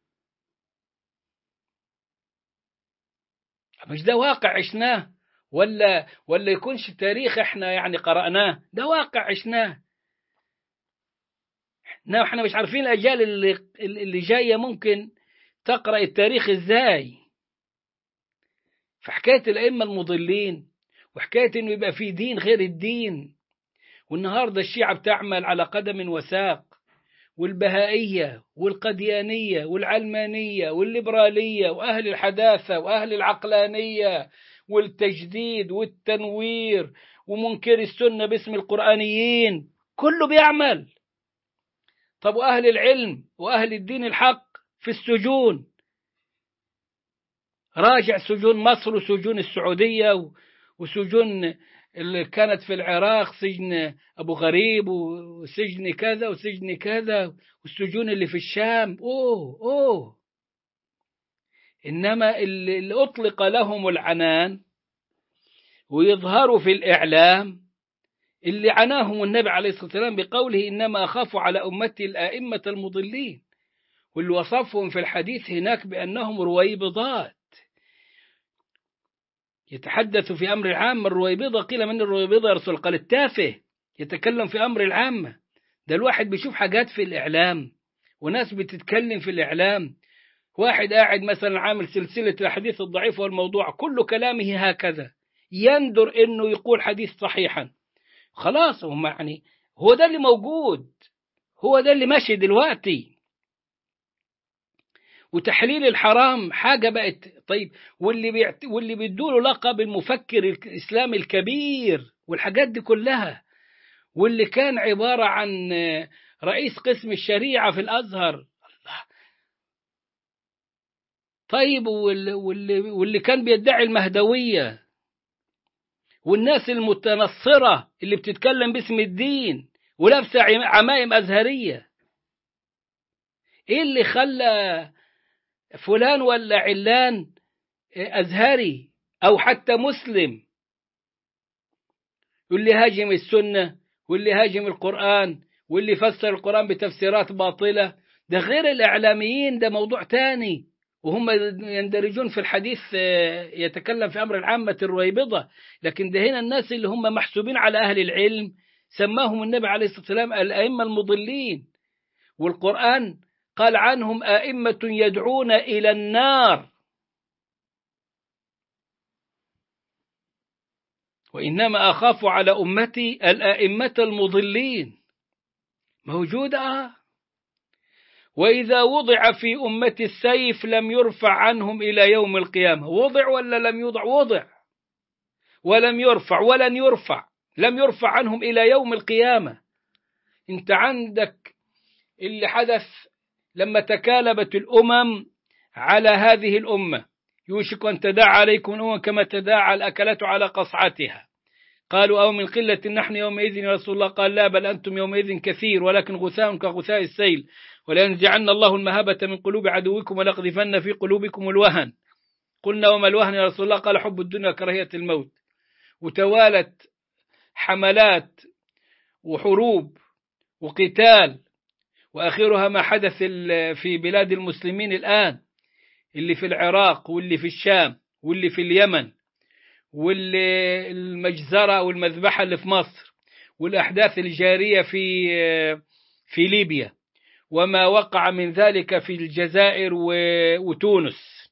مش ده واقع عشناه؟ ولا يكونش تاريخ احنا يعني قرأناه؟ ده واقع عشناه. احنا مش عارفين الأجيال اللي جاية ممكن تقرأ التاريخ ازاي. فحكاية الأئمة المضلين وحكاية انه يبقى في دين غير الدين، والنهاردة الشيعة بتعمل على قدم وساق، والبهائية والقديانية والعلمانية والليبرالية وأهل الحداثة وأهل العقلانية والتجديد والتنوير ومنكر السنة باسم القرآنيين، كله بيعمل. طب وأهل العلم وأهل الدين الحق في السجون؟ راجع سجون مصر وسجون السعودية وسجون اللي كانت في العراق، سجن أبو غريب وسجن كذا وسجن كذا، والسجون اللي في الشام. أوه. إنما اللي أطلق لهم العنان ويظهروا في الإعلام اللي عناهم النبي عليه الصلاة والسلام بقوله إنما أخاف على أمتي الآئمة المضلين، واللي وصفهم في الحديث هناك بأنهم رويبضات يتحدث في أمر العام. الرويبضة قيل من الرويبضة يا رسول؟ قال التافه يتكلم في أمر العامة. ده الواحد بيشوف حاجات في الإعلام وناس بتتكلم في الإعلام، واحد قاعد مثلا عامل سلسلة الحديث الضعيف والموضوع كل كلامه هكذا، يندر إنه يقول حديث صحيحا، خلاص هم يعني هو ده اللي موجود، هو ده اللي ماشي دلوقتي. وتحليل الحرام حاجة بقت طيب، واللي بيدوله لقب المفكر الإسلامي الكبير والحاجات دي كلها، واللي كان عبارة عن رئيس قسم الشريعة في الأزهر. طيب واللي كان بيدعي المهدوية، والناس المتنصرة اللي بتتكلم باسم الدين ولابسة عمائم أزهرية، إيه اللي خلى فلان ولا علان أزهري أو حتى مسلم واللي هاجم السنة واللي هاجم القرآن واللي فسر القرآن بتفسيرات باطلة؟ ده غير الإعلاميين، ده موضوع تاني، وهم يندرجون في الحديث يتكلم في أمر العامة الرويبضة. لكن ده هنا الناس اللي هم محسوبين على أهل العلم سماهم النبي عليه الصلاة والسلام الأئمة المضلين، والقرآن قال عنهم أئمة يدعون إلى النار. وإنما أخاف على أمتي الأئمة المضلين، موجودة. وإذا وضع في أمة السيف لم يرفع عنهم إلى يوم القيامة. وضع ولا لم يوضع؟ وضع ولم يرفع ولن يرفع، لم يرفع عنهم إلى يوم القيامة. انت عندك اللي حدث لما تكالبت الأمم على هذه الأمة، يوشك أن تداعى عليكم الأمم كما تداعى الأكلة على قصعتها. قالوا أو من قلة نحن يومئذ يا رسول الله؟ قال لا، بل أنتم يومئذ كثير ولكن غثاء كغثاء السيل، ولينزعن الله المهابة من قلوب عدوكم وليقذفن في قلوبكم الوهن. قلنا وما الوهن يا رسول الله؟ قال حب الدنيا كراهية الموت. وتوالت حملات وحروب وقتال، وآخرها ما حدث في بلاد المسلمين الآن، اللي في العراق واللي في الشام واللي في اليمن واللي المجزرة والمذبحة اللي في مصر، والأحداث الجارية في ليبيا، وما وقع من ذلك في الجزائر وتونس.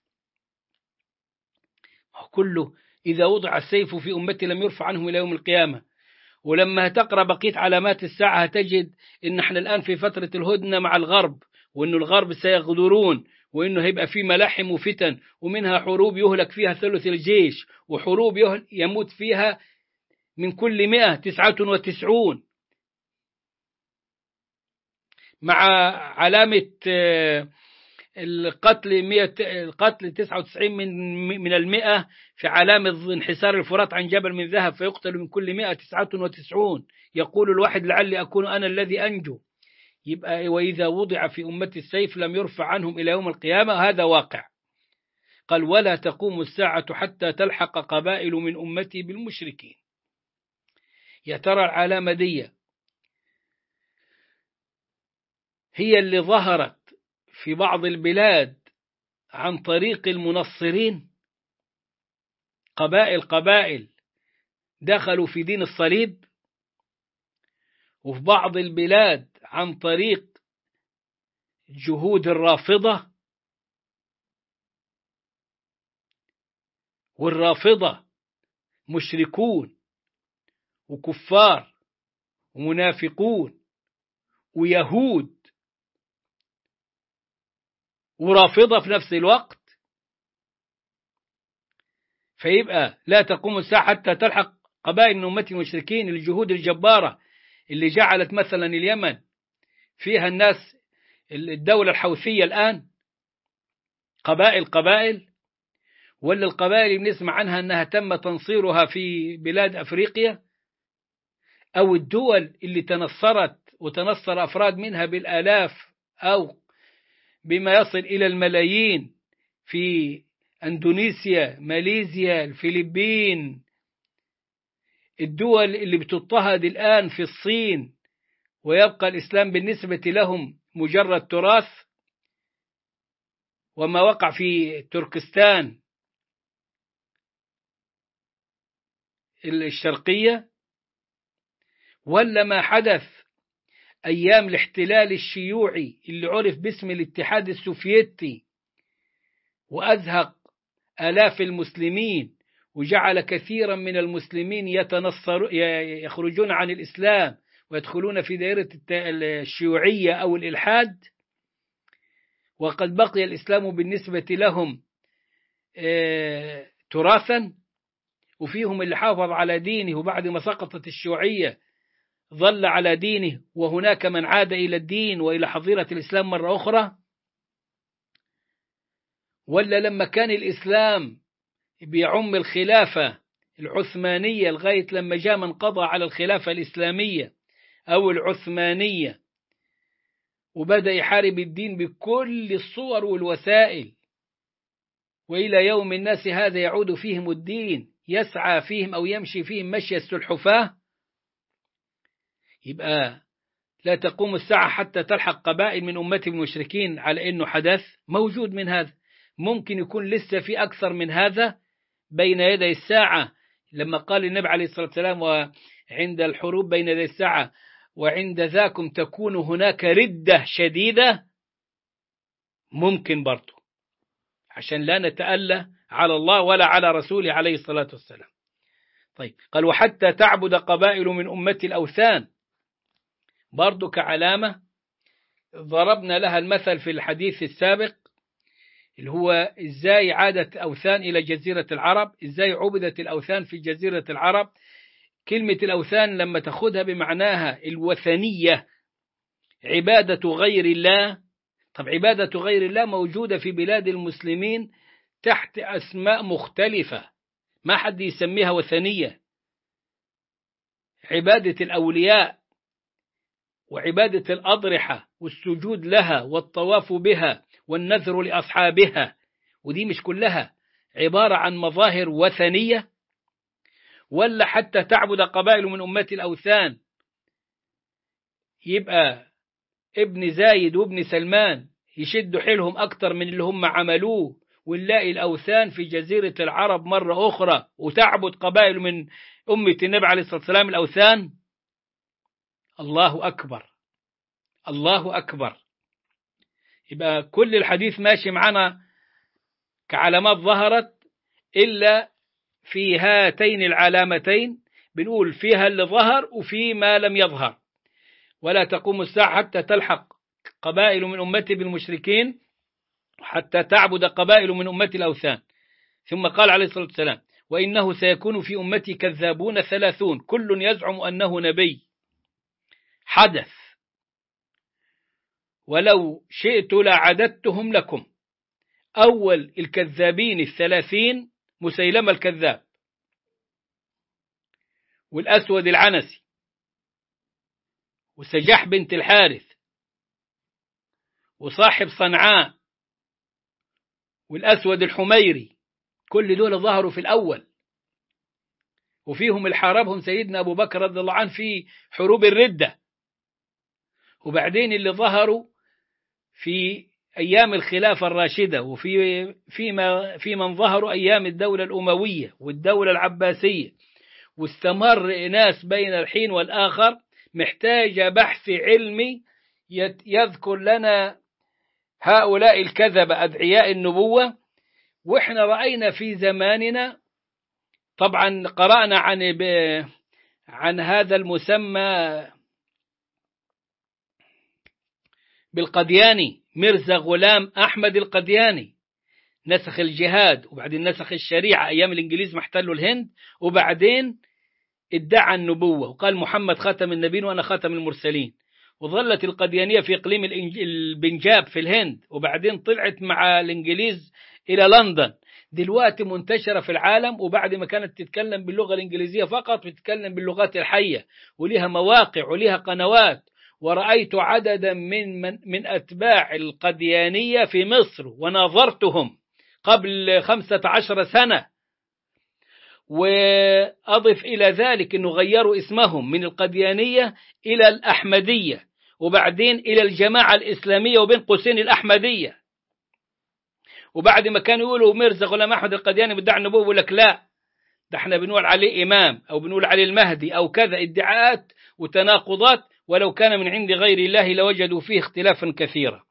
كله إذا وضع السيف في أمتي لم يرفع عنهم إلى يوم القيامة. ولما تقرأ بقية علامات الساعة تجد إن احنا الآن في فترة الهدنة مع الغرب، وإنه الغرب سيغدرون، وإنه هيبقى في ملاحم وفتن، ومنها حروب يهلك فيها ثلث الجيش، وحروب يموت فيها من كل 199، مع علامة القتل 99 من 100 في علامة انحسار الفرات عن جبل من ذهب، فيقتل من كل 199. يقول الواحد لعلي أكون أنا الذي أنجو. يبقى وإذا وضع في أمة السيف لم يرفع عنهم إلى يوم القيامة، هذا واقع. قال ولا تقوم الساعة حتى تلحق قبائل من أمتي بالمشركين. يا ترى العلامة دي هي اللي ظهرت في بعض البلاد عن طريق المنصرين، قبائل دخلوا في دين الصليب، وفي بعض البلاد عن طريق جهود الرافضة. والرافضة مشركون وكفار ومنافقون ويهود ورافضة في نفس الوقت. فيبقى لا تقوم الساعة حتى تلحق قبائل من أمة المشركين. الجهود الجبارة اللي جعلت مثلا اليمن فيها الناس الدولة الحوثية الآن قبائل، ولا القبائل اللي بنسمع عنها أنها تم تنصيرها في بلاد أفريقيا، أو الدول اللي تنصرت وتنصر أفراد منها بالآلاف أو بما يصل إلى الملايين في أندونيسيا، ماليزيا، الفلبين، الدول اللي بتضطهد الآن في الصين، ويبقى الإسلام بالنسبة لهم مجرد تراث، وما وقع في تركستان الشرقية، ولا ما حدث أيام الاحتلال الشيوعي اللي عرف باسم الاتحاد السوفيتي، وأزهق آلاف المسلمين وجعل كثيرا من المسلمين يخرجون عن الإسلام ويدخلون في دائرة الشيوعية أو الإلحاد، وقد بقي الإسلام بالنسبة لهم تراثا، وفيهم اللي حافظ على دينه وبعد ما سقطت الشيوعية ظل على دينه، وهناك من عاد إلى الدين وإلى حظيرة الإسلام مرة أخرى. ولا لما كان الإسلام بيعم الخلافة العثمانية لغاية لما جاء من قضى على الخلافة الإسلامية أو العثمانية وبدأ يحارب الدين بكل الصور والوسائل، وإلى يوم الناس هذا يعود فيهم الدين، يسعى فيهم أو يمشي فيهم مشي السلحفاة. يبقى لا تقوم الساعة حتى تلحق قبائل من أمة المشركين على أنه حدث موجود من هذا. ممكن يكون لسه في أكثر من هذا بين يدي الساعة، لما قال النبي عليه الصلاة والسلام وعند الحروب بين يدي الساعة وعند ذاكم تكون هناك ردة شديدة. ممكن برضو عشان لا نتألى على الله ولا على رسوله عليه الصلاة والسلام. طيب قال وحتى تعبد قبائل من أمة الأوثان، برضو كعلامة ضربنا لها المثل في الحديث السابق، اللي هو إزاي عادت أوثان إلى جزيرة العرب، إزاي عبدت الأوثان في جزيرة العرب. كلمة الأوثان لما تأخذها بمعناها الوثنية، عبادة غير الله. طب عبادة غير الله موجودة في بلاد المسلمين تحت أسماء مختلفة، ما حد يسميها وثنية. عبادة الأولياء وعبادة الأضرحة والسجود لها والطواف بها والنذر لأصحابها، ودي مش كلها عبارة عن مظاهر وثنية؟ ولا حتى تعبد قبائل من أمة الأوثان، يبقى ابن زايد وابن سلمان يشدوا حيلهم أكتر من اللي هم عملوه، ونلاقي الأوثان في جزيرة العرب مرة أخرى وتعبد قبائل من أمة النبي عليه الصلاة والسلام الأوثان. الله أكبر، الله أكبر. يبقى كل الحديث ماشي معنا كعلامات ظهرت، إلا في هاتين العلامتين بنقول فيها اللي ظهر وفي ما لم يظهر. ولا تقوم الساعة حتى تلحق قبائل من أمتي بالمشركين، حتى تعبد قبائل من أمة الأوثان. ثم قال عليه الصلاة والسلام وإنه سيكون في أمتي كذابون 30 كل يزعم أنه نبي. حدث، ولو شئت لعددتهم لكم. أول الكذابين 30 مسيلمة الكذاب، والأسود العنسي، وسجاح بنت الحارث، وصاحب صنعاء، والأسود الحميري. كل دول ظهروا في الأول، وفيهم اللي حاربهم سيدنا أبو بكر رضي الله عنه في حروب الردة، وبعدين اللي ظهروا في أيام الخلافة الراشدة، في من ظهروا أيام الدولة الأموية والدولة العباسية. واستمر ناس بين الحين والآخر، محتاجة بحث علمي يذكر لنا هؤلاء الكذبة أدعياء النبوة. وإحنا رأينا في زماننا، طبعا قرأنا عن هذا المسمى بالقدياني، مرزا غلام أحمد القدياني، نسخ الجهاد وبعدين نسخ الشريعة أيام الإنجليز ما احتلوا الهند، وبعدين ادعى النبوة وقال محمد خاتم النبيين وأنا خاتم المرسلين. وظلت القديانية في إقليم البنجاب في الهند، وبعدين طلعت مع الإنجليز إلى لندن. دلوقتي منتشرة في العالم، وبعد ما كانت تتكلم باللغة الإنجليزية فقط بتتكلم باللغات الحية، ولها مواقع ولها قنوات. ورأيت عددا من أتباع القديانية في مصر وناظرتهم قبل 15 سنة. وأضف إلى ذلك أنه غيروا اسمهم من القديانية إلى الأحمدية، وبعدين إلى الجماعة الإسلامية وبين قوسين الأحمدية. وبعد ما كانوا يقولوا مرزا غلام أحمد القدياني بدع النبوة، يقول لك لا، ده احنا بنقول عليه إمام أو بنقول عليه المهدي أو كذا. ادعاءات وتناقضات، ولو كان من عند غير الله لوجدوا فيه اختلافا كثيرا.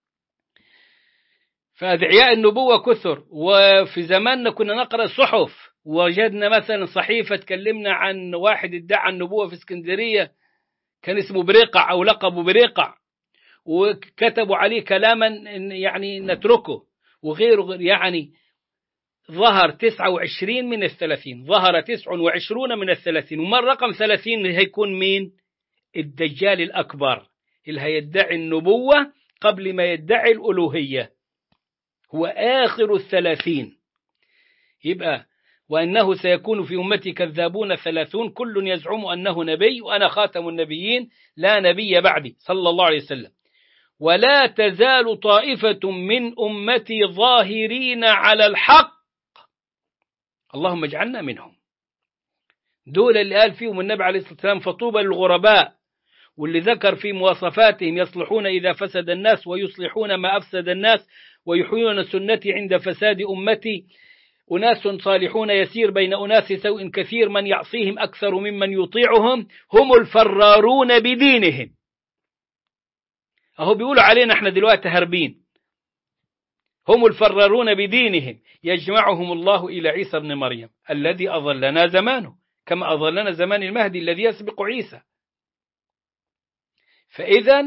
فأدعياء النبوة كثر، وفي زماننا كنا نقرأ الصحف وجدنا مثلا صحيفة تكلمنا عن واحد ادعى النبوة في اسكندرية كان اسمه بريقع أو لقبه بريقع، وكتبوا عليه كلاما يعني نتركه وغيره. يعني ظهر 29 من 30، ظهر 29 من 30، وما الرقم 30 هيكون مين؟ الدجال الأكبر اللي هيدعي النبوة قبل ما يدعي الألوهية، هو آخر 30. يبقى وأنه سيكون في أمتي كذابون 30 كل يزعم أنه نبي وأنا خاتم النبيين لا نبي بعدي صلى الله عليه وسلم. ولا تزال طائفة من أمتي ظاهرين على الحق، اللهم اجعلنا منهم. دول اللي قال فيهم النبي عليه الصلاة والسلام فطوبى للغرباء، واللي ذكر في مواصفاتهم يصلحون إذا فسد الناس ويصلحون ما أفسد الناس ويحيون سنتي عند فساد أمتي. أناس صالحون يسير بين أناس سوء كثير، من يعصيهم أكثر ممن يطيعهم، هم الفرارون بدينهم. أهو بيقولوا علينا احنا دلوقتي هربين. هم الفرارون بدينهم يجمعهم الله إلى عيسى بن مريم الذي أضلنا زمانه كما أضلنا زمان المهدي الذي يسبق عيسى. فإذا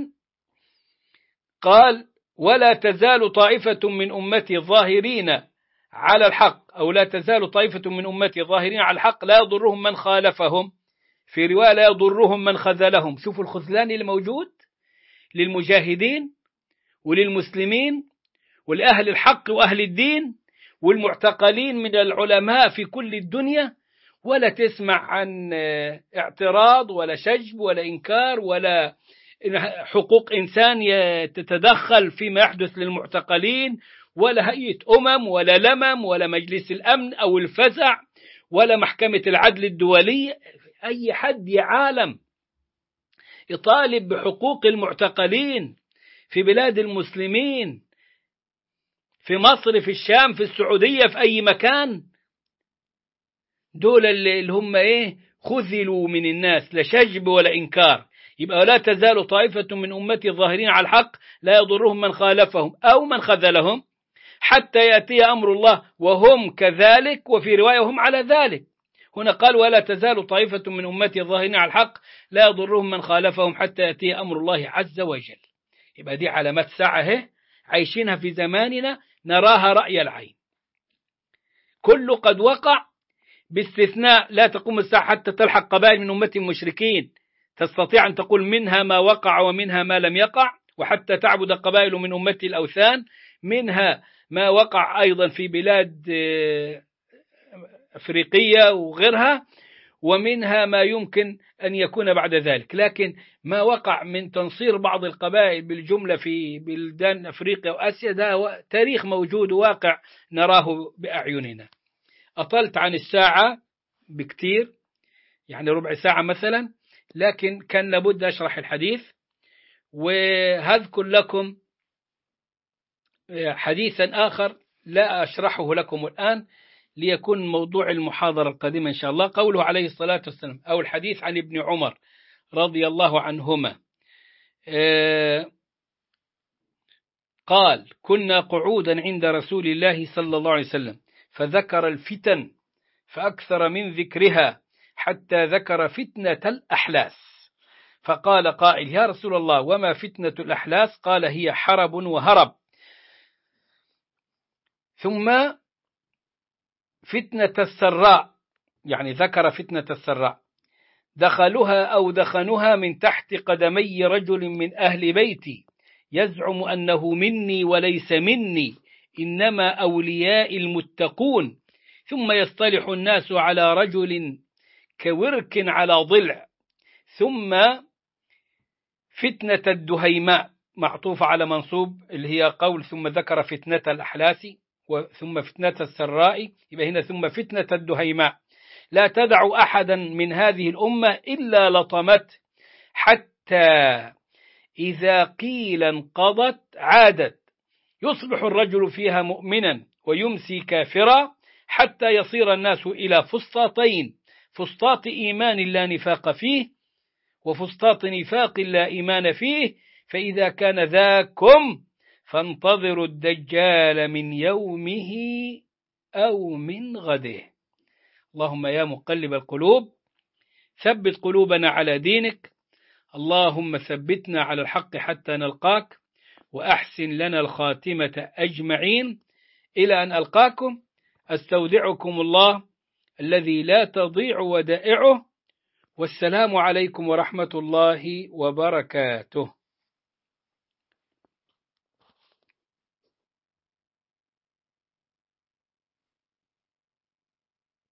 قال ولا تزال طائفة من أمتي ظاهرين على الحق، أو لا تزال طائفة من أمتي ظاهرين على الحق لا يضرهم من خالفهم، في رواية لا يضرهم من خذلهم. شوفوا الخذلان اللي موجود للمجاهدين وللمسلمين ولأهل الحق وأهل الدين والمعتقلين من العلماء في كل الدنيا، ولا تسمع عن اعتراض ولا شجب ولا إنكار ولا حقوق إنسان تتدخل فيما يحدث للمعتقلين، ولا هيئة ولا لمم ولا مجلس الأمن أو الفزع ولا محكمة العدل الدولية. أي حد يا عالم يطالب بحقوق المعتقلين في بلاد المسلمين، في مصر، في الشام، في السعودية، في أي مكان، دول اللي هم خذلوا من الناس، لا شجب ولا إنكار. يبقى لا تزال طائفة من أمتي ظاهرين على الحق لا يضرهم من خالفهم أو من خذلهم حتى يأتي أمر الله وهم كذلك، وفي رواية هم على ذلك. هنا قال ولا تزال طائفة من أمتي ظاهرين على الحق لا يضرهم من خالفهم حتى يأتي أمر الله عز وجل. يبقى دي علامات ساعة عايشينها في زماننا نراها رأي العين، كل قد وقع باستثناء لا تقوم الساعة حتى تلحق قبائل من أمة المشركين تستطيع أن تقول منها ما وقع ومنها ما لم يقع، وحتى تعبد قبائل من أمة الأوثان، منها ما وقع أيضا في بلاد أفريقية وغيرها، ومنها ما يمكن أن يكون بعد ذلك. لكن ما وقع من تنصير بعض القبائل بالجملة في بلدان أفريقيا وآسيا ده تاريخ موجود واقع نراه بأعيننا. أطلت عن الساعة بكتير، يعني ربع ساعة مثلا، لكن كان لابد أشرح الحديث، وهذكر لكم حديثا آخر لا أشرحه لكم الآن ليكون موضوع المحاضرة القادمة إن شاء الله. قوله عليه الصلاة والسلام أو الحديث عن ابن عمر رضي الله عنهما قال كنا قعودا عند رسول الله صلى الله عليه وسلم فذكر الفتن فأكثر من ذكرها حتى ذكر فتنة الأحلاس، فقال قائل يا رسول الله وما فتنة الأحلاس؟ قال هي حرب وهرب، ثم فتنة السراء، يعني ذكر فتنة السراء دخلها أو دخنها من تحت قدمي رجل من أهل بيتي يزعم أنه مني وليس مني إنما أولياء المتقون، ثم يصطلح الناس على رجل كورك على ضلع، ثم فتنة الدهيماء معطوف على منصوب اللي هي قول ثم ذكر فتنة الأحلاس ثم فتنة السراء، يبقى هنا ثم فتنة الدهيماء لا تدع أحدا من هذه الأمة إلا لطمت حتى إذا قيل انقضت عادت، يصبح الرجل فيها مؤمنا ويمسي كافرا حتى يصير الناس إلى فسطاطين، فسطاط إيمان لا نفاق فيه وفسطاط نفاق لا إيمان فيه، فإذا كان ذاكم فانتظروا الدجال من يومه أو من غده. اللهم يا مقلب القلوب ثبت قلوبنا على دينك، اللهم ثبتنا على الحق حتى نلقاك، وأحسن لنا الخاتمة أجمعين إلى أن ألقاكم. أستودعكم الله الذي لا تضيع ودائعه، والسلام عليكم ورحمة الله وبركاته.